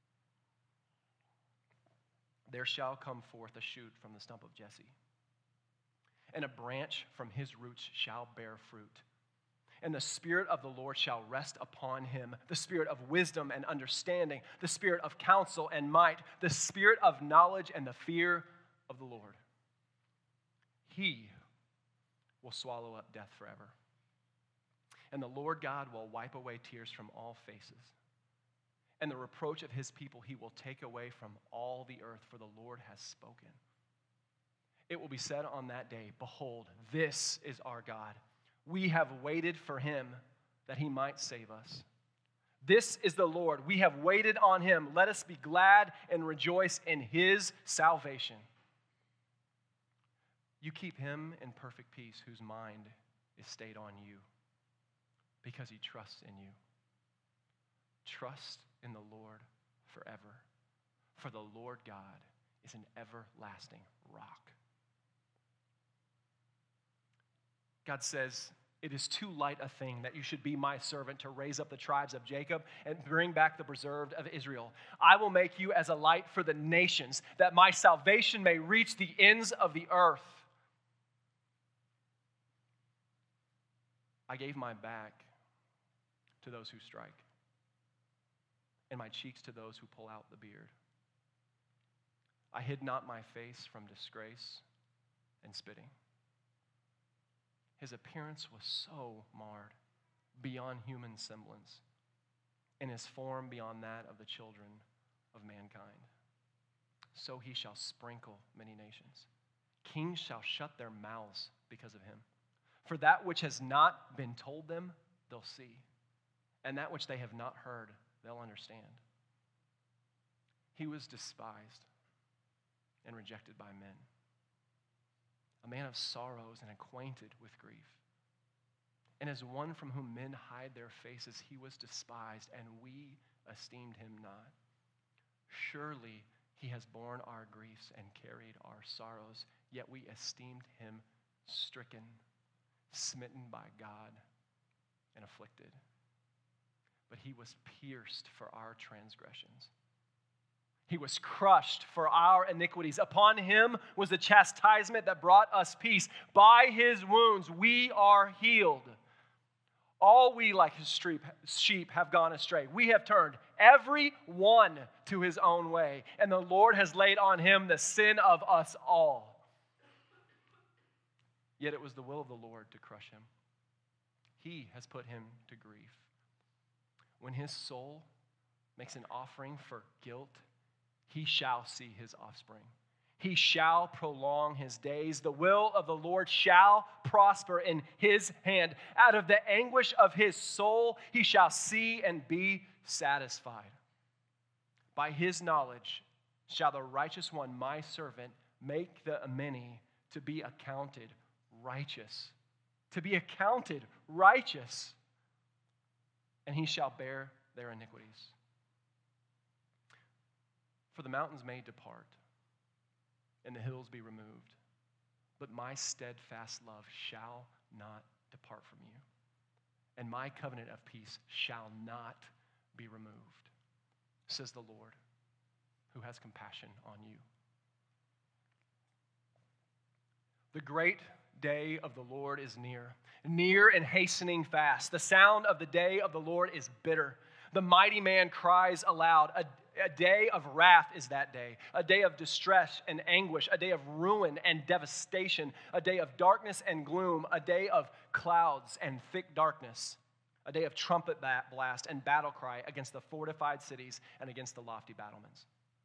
There shall come forth a shoot from the stump of Jesse, and a branch from his roots shall bear fruit. And the Spirit of the Lord shall rest upon him, the Spirit of wisdom and understanding, the Spirit of counsel and might, the Spirit of knowledge and the fear of the Lord. He will swallow up death forever. And the Lord God will wipe away tears from all faces. And the reproach of his people he will take away from all the earth, for the Lord has spoken. It will be said on that day, behold, this is our God. We have waited for him that he might save us. This is the Lord. We have waited on him. Let us be glad and rejoice in his salvation. You keep him in perfect peace, whose mind is stayed on you, because he trusts in you. Trust in the Lord forever, for the Lord God is an everlasting rock. God says, it is too light a thing that you should be my servant to raise up the tribes of Jacob and bring back the preserved of Israel. I will make you as a light for the nations, that my salvation may reach the ends of the earth. I gave my back to those who strike, and my cheeks to those who pull out the beard. I hid not my face from disgrace and spitting. His appearance was so marred, beyond human semblance, and his form beyond that of the children of mankind. So he shall sprinkle many nations. Kings shall shut their mouths because of him. For that which has not been told them, they'll see, and that which they have not heard, they'll understand. He was despised and rejected by men, a man of sorrows and acquainted with grief. And as one from whom men hide their faces, he was despised, and we esteemed him not. Surely he has borne our griefs and carried our sorrows, yet we esteemed him stricken, smitten by God, and afflicted. But he was pierced for our transgressions. He was crushed for our iniquities. Upon him was the chastisement that brought us peace. By his wounds we are healed. All we like sheep have gone astray. We have turned every one to his own way, and the Lord has laid on him the sin of us all. Yet it was the will of the Lord to crush him. He has put him to grief. When his soul makes an offering for guilt, he shall see his offspring. He shall prolong his days. The will of the Lord shall prosper in his hand. Out of the anguish of his soul, he shall see and be satisfied. By his knowledge shall the righteous one, my servant, make the many to be accounted righteous. To be accounted righteous. And he shall bear their iniquities. For the mountains may depart, and the hills be removed, but my steadfast love shall not depart from you, and my covenant of peace shall not be removed. says the Lord, who has compassion on you. The great day of the Lord is near, near and hastening fast. The sound of the day of the Lord is bitter. The mighty man cries aloud. A, a day of wrath is that day, a day of distress and anguish, a day of ruin and devastation, a day of darkness and gloom, a day of clouds and thick darkness, a day of trumpet blast and battle cry against the fortified cities and against the lofty battlements.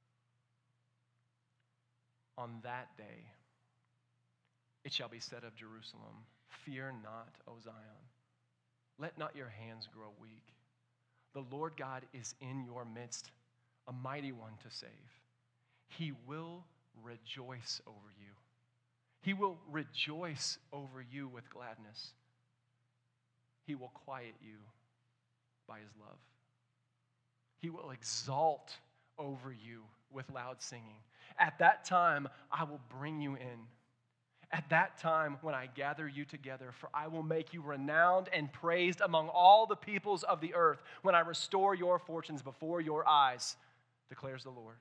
On that day, it shall be said of Jerusalem, fear not, O Zion. Let not your hands grow weak. The Lord God is in your midst, a mighty one to save. He will rejoice over you. He will rejoice over you with gladness. He will quiet you by his love. He will exalt over you with loud singing. At that time, I will bring you in. At that time, when I gather you together, for I will make you renowned and praised among all the peoples of the earth, when I restore your fortunes before your eyes, declares the Lord.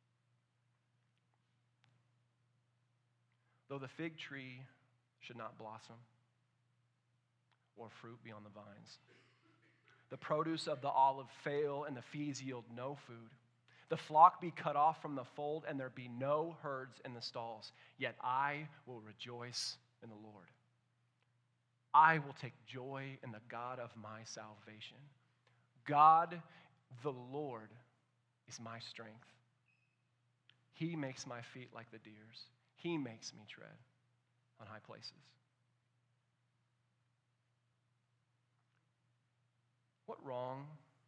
Though the fig tree should not blossom, or fruit be on the vines, the produce of the olive fail, and the fields yield no food, the flock be cut off from the fold, and there be no herds in the stalls. Yet I will rejoice in the Lord. I will take joy in the God of my salvation. God, the Lord, is my strength. He makes my feet like the deer's. He makes me tread on high places. What wrong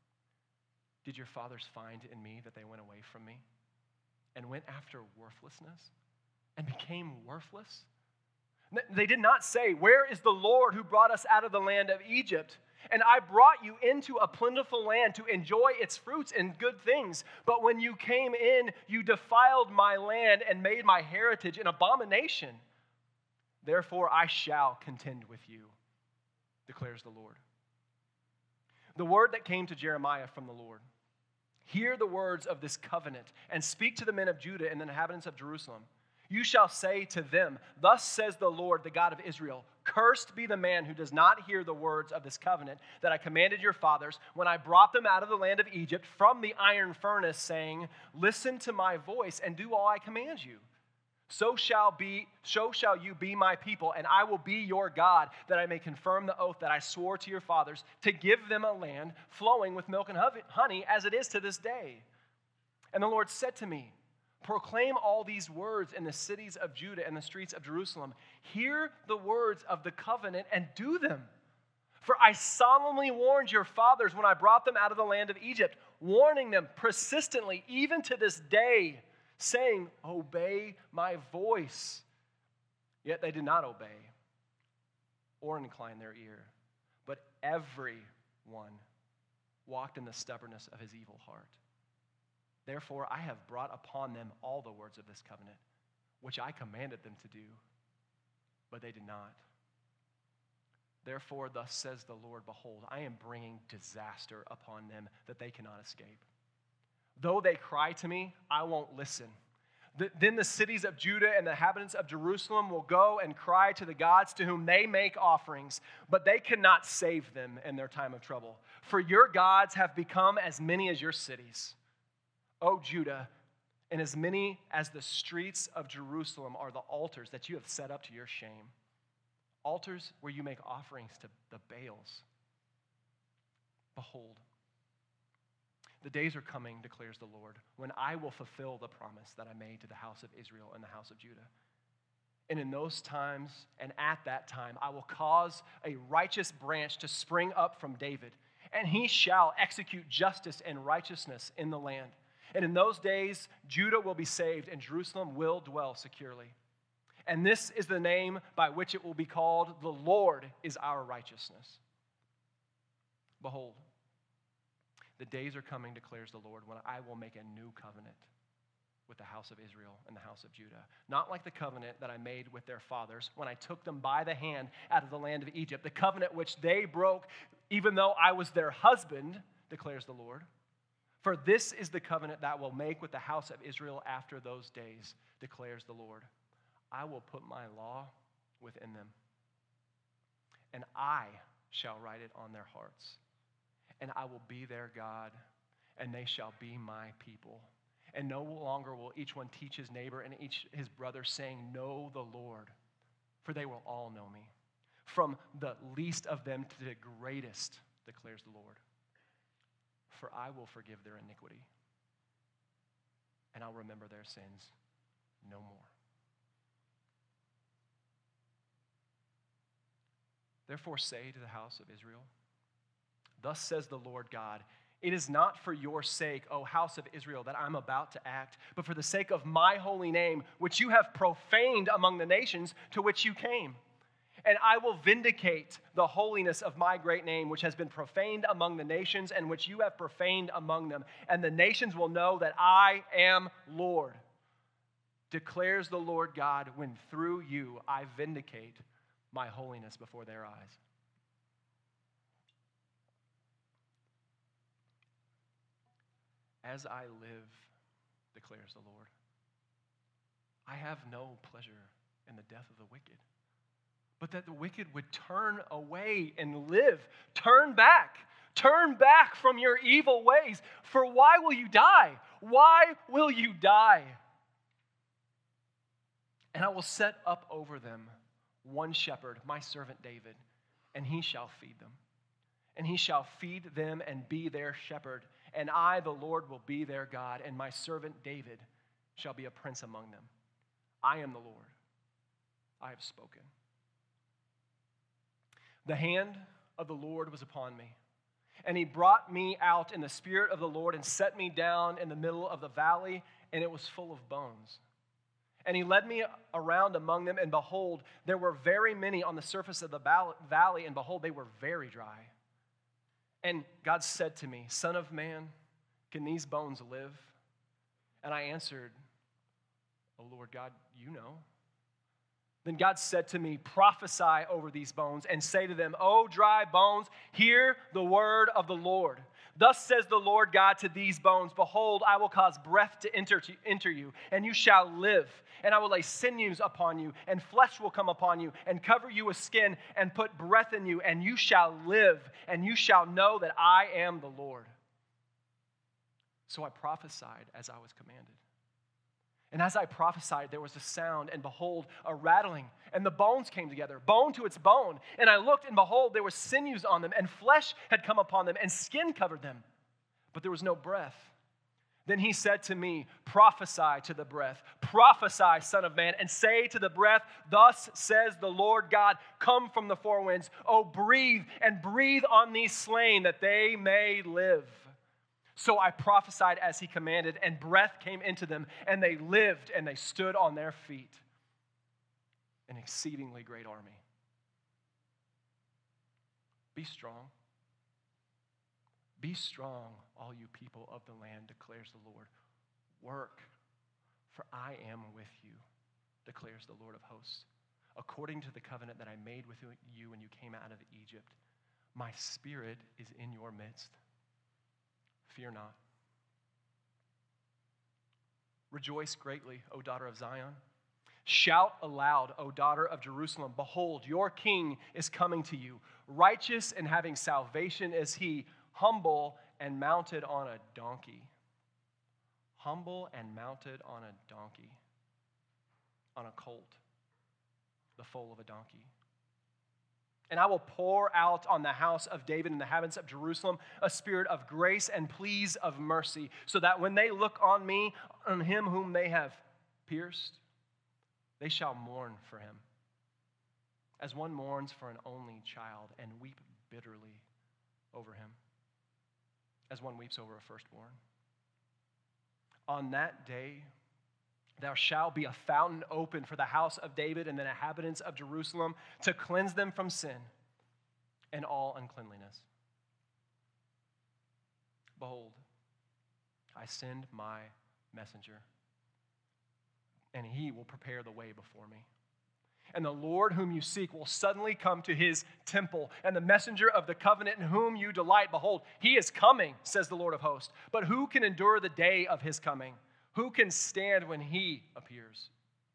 did your fathers find in me that they went away from me and went after worthlessness and became worthless? They did not say, where is the Lord who brought us out of the land of Egypt? And I brought you into a plentiful land to enjoy its fruits and good things. But when you came in, you defiled my land and made my heritage an abomination. Therefore I shall contend with you, declares the Lord. The word that came to Jeremiah from the Lord. Hear the words of this covenant and speak to the men of Judah and the inhabitants of Jerusalem. You shall say to them, thus says the Lord, the God of Israel, cursed be the man who does not hear the words of this covenant that I commanded your fathers when I brought them out of the land of Egypt from the iron furnace, saying, listen to my voice and do all I command you. So shall be, so shall you be my people, and I will be your God, that I may confirm the oath that I swore to your fathers to give them a land flowing with milk and honey, as it is to this day. And the Lord said to me, proclaim all these words in the cities of Judah and the streets of Jerusalem. Hear the words of the covenant and do them. For I solemnly warned your fathers when I brought them out of the land of Egypt, warning them persistently, even to this day, saying, obey my voice. Yet they did not obey or incline their ear, but every one walked in the stubbornness of his evil heart. Therefore I have brought upon them all the words of this covenant, which I commanded them to do, but they did not. Therefore thus says the Lord, behold, I am bringing disaster upon them that they cannot escape. Though they cry to me, I won't listen. Then the cities of Judah and the inhabitants of Jerusalem will go and cry to the gods to whom they make offerings, but they cannot save them in their time of trouble. For your gods have become as many as your cities, O Judah, and as many as the streets of Jerusalem are the altars that you have set up to your shame. Altars where you make offerings to the Baals. Behold, the days are coming, declares the Lord, when I will fulfill the promise that I made to the house of Israel and the house of Judah. And in those times and at that time, I will cause a righteous branch to spring up from David, and he shall execute justice and righteousness in the land. And in those days, Judah will be saved, and Jerusalem will dwell securely. And this is the name by which it will be called, the Lord is our righteousness. Behold, the days are coming, declares the Lord, when I will make a new covenant with the house of Israel and the house of Judah. Not like the covenant that I made with their fathers when I took them by the hand out of the land of Egypt, the covenant which they broke even though I was their husband, declares the Lord. For this is the covenant that I will make with the house of Israel after those days, declares the Lord. I will put my law within them, and I shall write it on their hearts. And I will be their God, and they shall be my people. And no longer will each one teach his neighbor and each his brother, saying, know the Lord, for they will all know me, from the least of them to the greatest, declares the Lord. For I will forgive their iniquity, and I'll remember their sins no more. Therefore say to the house of Israel, thus says the Lord God, it is not for your sake, O house of Israel, that I'm about to act, but for the sake of my holy name, which you have profaned among the nations to which you came. And I will vindicate the holiness of my great name, which has been profaned among the nations and which you have profaned among them. And the nations will know that I am Lord, declares the Lord God, when through you I vindicate my holiness before their eyes. As I live, declares the Lord, I have no pleasure in the death of the wicked, but that the wicked would turn away and live. Turn back. Turn back from your evil ways. For why will you die? Why will you die? And I will set up over them one shepherd, my servant David, and he shall feed them. And he shall feed them and be their shepherd. And I, the Lord, will be their God, and my servant David shall be a prince among them. I am the Lord. I have spoken. The hand of the Lord was upon me, and he brought me out in the spirit of the Lord and set me down in the middle of the valley, and it was full of bones. And he led me around among them, and behold, there were very many on the surface of the valley, and behold, they were very dry. And God said to me, Son of man, can these bones live? And I answered, O Lord God, you know. Then God said to me, prophesy over these bones and say to them, O dry bones, hear the word of the Lord. Thus says the Lord God to these bones, behold, I will cause breath to enter, to enter you, and you shall live. And I will lay sinews upon you, and flesh will come upon you, and cover you with skin, and put breath in you, and you shall live, and you shall know that I am the Lord. So I prophesied as I was commanded. And as I prophesied, there was a sound, and behold, a rattling, and the bones came together, bone to its bone. And I looked, and behold, there were sinews on them, and flesh had come upon them, and skin covered them, but there was no breath. Then he said to me, prophesy to the breath, prophesy, son of man, and say to the breath, thus says the Lord God, come from the four winds, oh, breathe, and breathe on these slain, that they may live. So I prophesied as he commanded, and breath came into them, and they lived, and they stood on their feet, an exceedingly great army. Be strong. Be strong, all you people of the land, declares the Lord. Work, for I am with you, declares the Lord of hosts. According to the covenant that I made with you when you came out of Egypt, my spirit is in your midst. Fear not. Rejoice greatly, O daughter of Zion. Shout aloud, O daughter of Jerusalem. Behold, your king is coming to you. Righteous and having salvation is he, humble and mounted on a donkey. Humble and mounted on a donkey. On a colt, the foal of a donkey. And I will pour out on the house of David and the inhabitants of Jerusalem a spirit of grace and pleas of mercy, so that when they look on me, on him whom they have pierced, they shall mourn for him, as one mourns for an only child, and weep bitterly over him, as one weeps over a firstborn. On that day, there shall be a fountain open for the house of David and the inhabitants of Jerusalem to cleanse them from sin and all uncleanliness. Behold, I send my messenger, and he will prepare the way before me. And the Lord whom you seek will suddenly come to his temple, and the messenger of the covenant in whom you delight, behold, he is coming, says the Lord of hosts. But who can endure the day of his coming? Who can stand when he appears?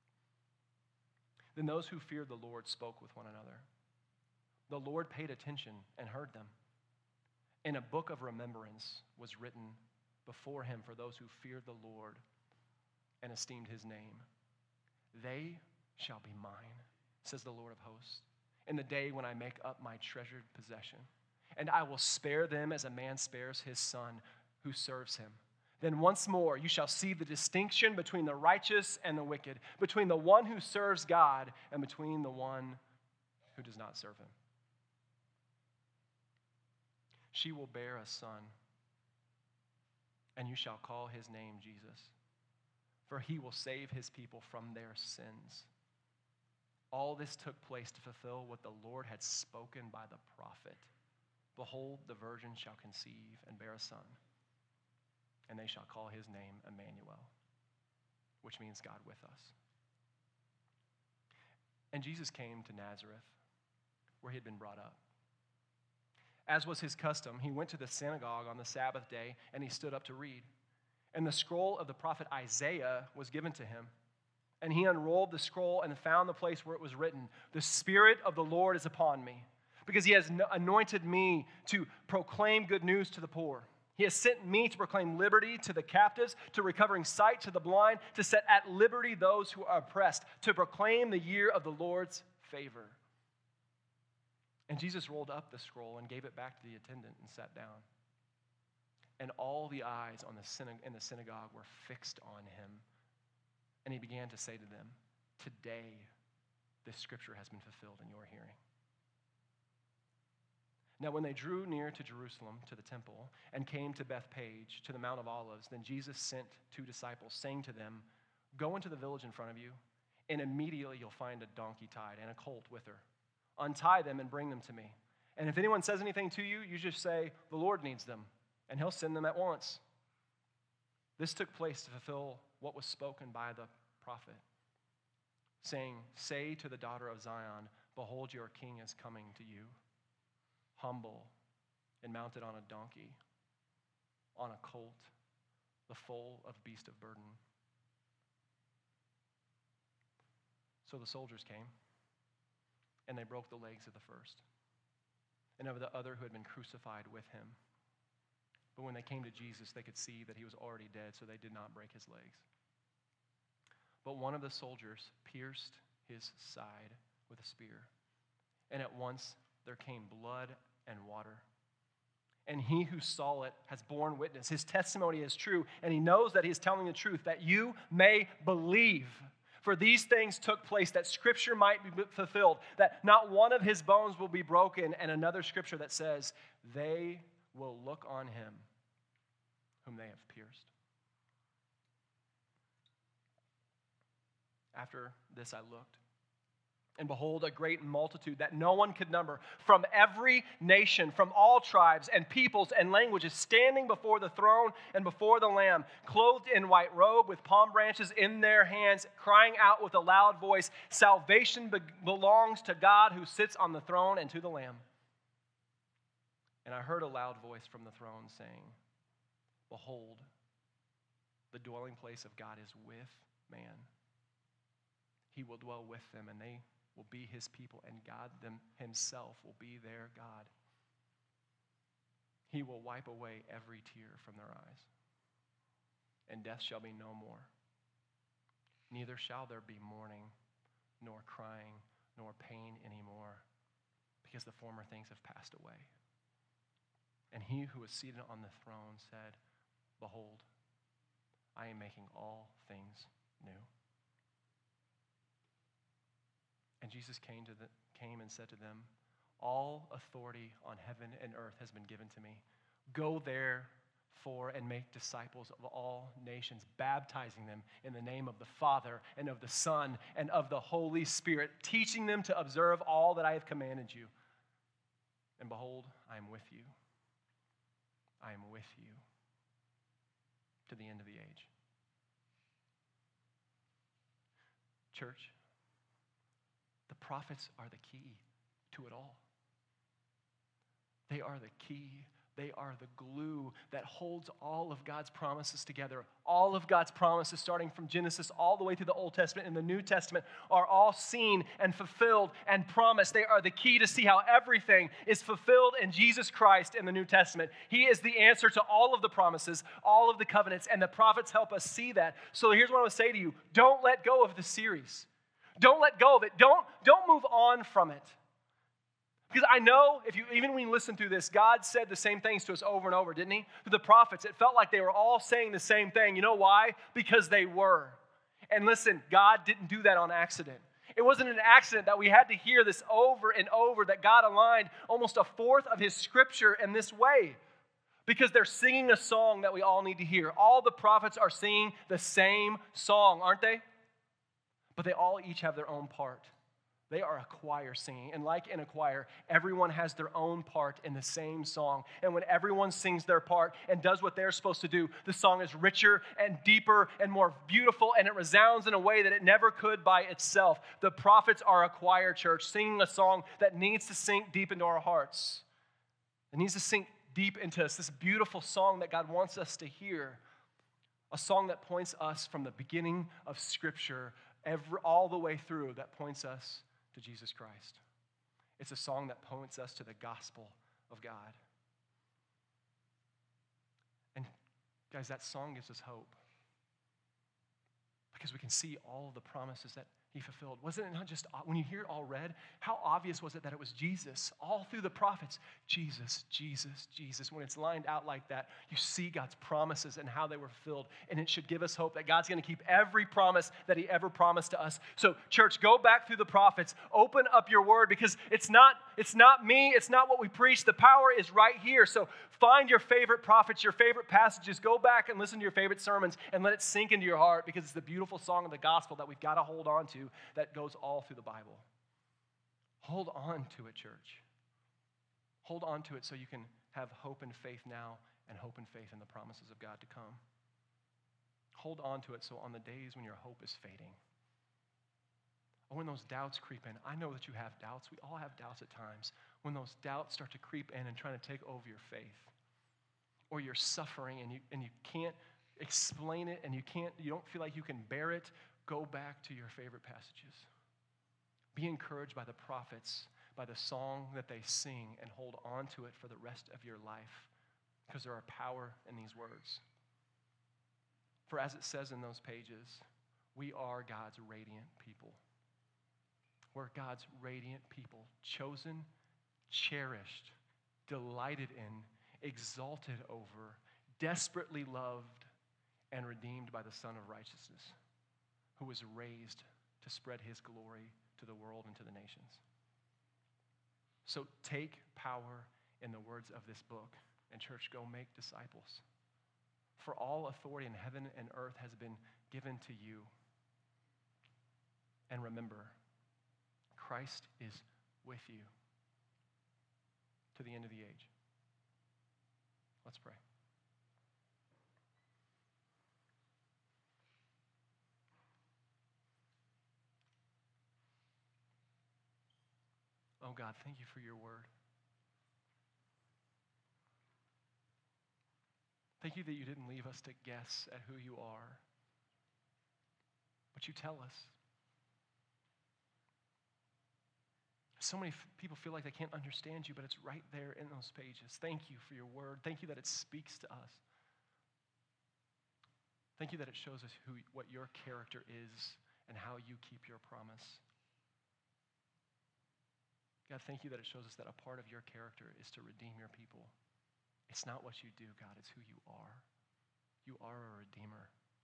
Then those who feared the Lord spoke with one another. The Lord paid attention and heard them. And a book of remembrance was written before him for those who feared the Lord and esteemed his name. They shall be mine, says the Lord of hosts, in the day when I make up my treasured possession. And I will spare them as a man spares his son who serves him. Then once more you shall see the distinction between the righteous and the wicked, between the one who serves God and between the one who does not serve him. She will bear a son, and you shall call his name Jesus, for he will save his people from their sins. All this took place to fulfill what the Lord had spoken by the prophet. Behold, the virgin shall conceive and bear a son, and they shall call his name Emmanuel, which means God with us. And Jesus came to Nazareth, where he had been brought up. As was his custom, he went to the synagogue on the Sabbath day, and he stood up to read. And the scroll of the prophet Isaiah was given to him. And he unrolled the scroll and found the place where it was written, "The Spirit of the Lord is upon me, because he has anointed me to proclaim good news to the poor. He has sent me to proclaim liberty to the captives, to recovering sight to the blind, to set at liberty those who are oppressed, to proclaim the year of the Lord's favor." And Jesus rolled up the scroll and gave it back to the attendant and sat down. And all the eyes on the syna- in the synagogue were fixed on him. And he began to say to them, "Today this scripture has been fulfilled in your hearing." Now when they drew near to Jerusalem, to the temple, and came to Bethpage, to the Mount of Olives, then Jesus sent two disciples, saying to them, "Go into the village in front of you, and immediately you'll find a donkey tied and a colt with her. Untie them and bring them to me. And if anyone says anything to you, you just say, 'The Lord needs them,' and he'll send them at once." This took place to fulfill what was spoken by the prophet, saying, "Say to the daughter of Zion, behold, your king is coming to you, humble and mounted on a donkey, on a colt, the foal of beast of burden." So the soldiers came, and they broke the legs of the first, and of the other who had been crucified with him. But when they came to Jesus, they could see that he was already dead, so they did not break his legs. But one of the soldiers pierced his side with a spear, and at once there came blood and water. And he who saw it has borne witness. His testimony is true, and he knows that he is telling the truth, that you may believe. For these things took place that scripture might be fulfilled, that not one of his bones will be broken, and another scripture that says, "They will look on him whom they have pierced." After this I looked, and behold, a great multitude that no one could number, from every nation, from all tribes and peoples and languages, standing before the throne and before the Lamb, clothed in white robe with palm branches in their hands, crying out with a loud voice, "Salvation be- belongs to God who sits on the throne and to the Lamb." And I heard a loud voice from the throne saying, "Behold, the dwelling place of God is with man. He will dwell with them, and they will be his people, and God them himself will be their God. He will wipe away every tear from their eyes, and death shall be no more. Neither shall there be mourning, nor crying, nor pain anymore, because the former things have passed away." And he who was seated on the throne said, "Behold, I am making all things new." And Jesus came to the, came and said to them, "All authority on heaven and earth has been given to me. Go therefore and make disciples of all nations, baptizing them in the name of the Father and of the Son and of the Holy Spirit, teaching them to observe all that I have commanded you. And behold, I am with you. I am with you to the end of the age." Church, prophets are the key to it all. They are the key. They are the glue that holds all of God's promises together. All of God's promises, starting from Genesis all the way through the Old Testament and the New Testament, are all seen and fulfilled and promised. They are the key to see how everything is fulfilled in Jesus Christ in the New Testament. He is the answer to all of the promises, all of the covenants, and the prophets help us see that. So here's what I want to say to you. Don't let go of the series. Don't let go of it. Don't, don't move on from it. Because I know, if you even when you listen through this, God said the same things to us over and over, didn't he? To the prophets, it felt like they were all saying the same thing. You know why? Because they were. And listen, God didn't do that on accident. It wasn't an accident that we had to hear this over and over, that God aligned almost a fourth of his scripture in this way. Because they're singing a song that we all need to hear. All the prophets are singing the same song, aren't they? But they all each have their own part. They are a choir singing. And like in a choir, everyone has their own part in the same song. And when everyone sings their part and does what they're supposed to do, the song is richer and deeper and more beautiful, and it resounds in a way that it never could by itself. The prophets are a choir, church, singing a song that needs to sink deep into our hearts. It needs to sink deep into us, this beautiful song that God wants us to hear. A song that points us from the beginning of Scripture every, all the way through, that points us to Jesus Christ. It's a song that points us to the gospel of God. And guys, that song gives us hope because we can see all of the promises that he fulfilled. Wasn't it not just, when you hear it all read, how obvious was it that it was Jesus? All through the prophets, Jesus, Jesus, Jesus. When it's lined out like that, you see God's promises and how they were fulfilled. And it should give us hope that God's going to keep every promise that he ever promised to us. So, church, go back through the prophets. Open up your word, because it's not, it's not me. It's not what we preach. The power is right here. So find your favorite prophets, your favorite passages. Go back and listen to your favorite sermons and let it sink into your heart, because it's the beautiful song of the gospel that we've got to hold on to that goes all through the Bible. Hold on to it, church. Hold on to it so you can have hope and faith now, and hope and faith in the promises of God to come. Hold on to it so on the days when your hope is fading, or when those doubts creep in. I know that you have doubts. We all have doubts at times. When those doubts start to creep in and trying to take over your faith, or you're suffering and you and you can't explain it, and you can't, you don't feel like you can bear it, go back to your favorite passages. Be encouraged by the prophets, by the song that they sing, and hold on to it for the rest of your life, because there are power in these words. For as it says in those pages, we are God's radiant people. We're God's radiant people, chosen, cherished, delighted in, exalted over, desperately loved, and redeemed by the Son of Righteousness, who was raised to spread his glory to the world and to the nations. So take power in the words of this book, and church, go make disciples. For all authority in heaven and earth has been given to you. And remember, Christ is with you to the end of the age. Let's pray. Oh God, thank you for your word. Thank you that you didn't leave us to guess at who you are, but you tell us. So many f- people feel like they can't understand you, but it's right there in those pages. Thank you for your word. Thank you that it speaks to us. Thank you that it shows us who, what your character is and how you keep your promise. God, thank you that it shows us that a part of your character is to redeem your people. It's not what you do, God, it's who you are. You are a redeemer.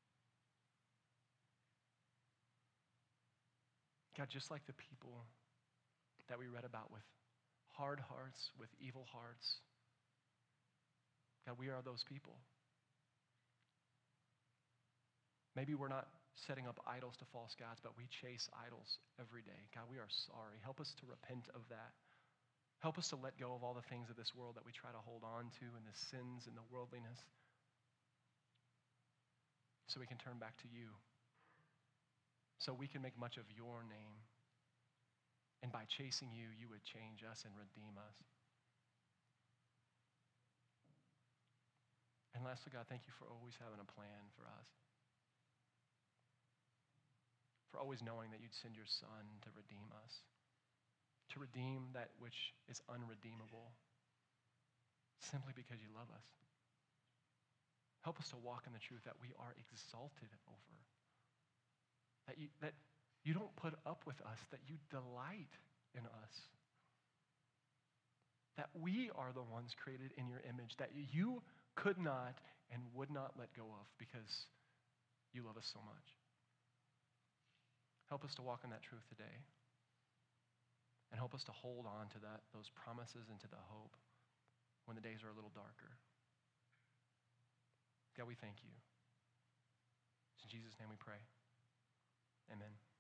God, just like the people that we read about with hard hearts, with evil hearts, God, we are those people. Maybe we're not setting up idols to false gods, but we chase idols every day. God, we are sorry. Help us to repent of that. Help us to let go of all the things of this world that we try to hold on to, and the sins and the worldliness, so we can turn back to you, so we can make much of your name. And by chasing you, you would change us and redeem us. And lastly, God, thank you for always having a plan for us. For always knowing that you'd send your Son to redeem us. To redeem that which is unredeemable. Simply because you love us. Help us to walk in the truth that we are exalted over. That you, that you don't put up with us, that you delight in us. That we are the ones created in your image, that you could not and would not let go of because you love us so much. Help us to walk in that truth today. And help us to hold on to that, those promises and to the hope when the days are a little darker. God, we thank you. It's in Jesus' name we pray. Amen.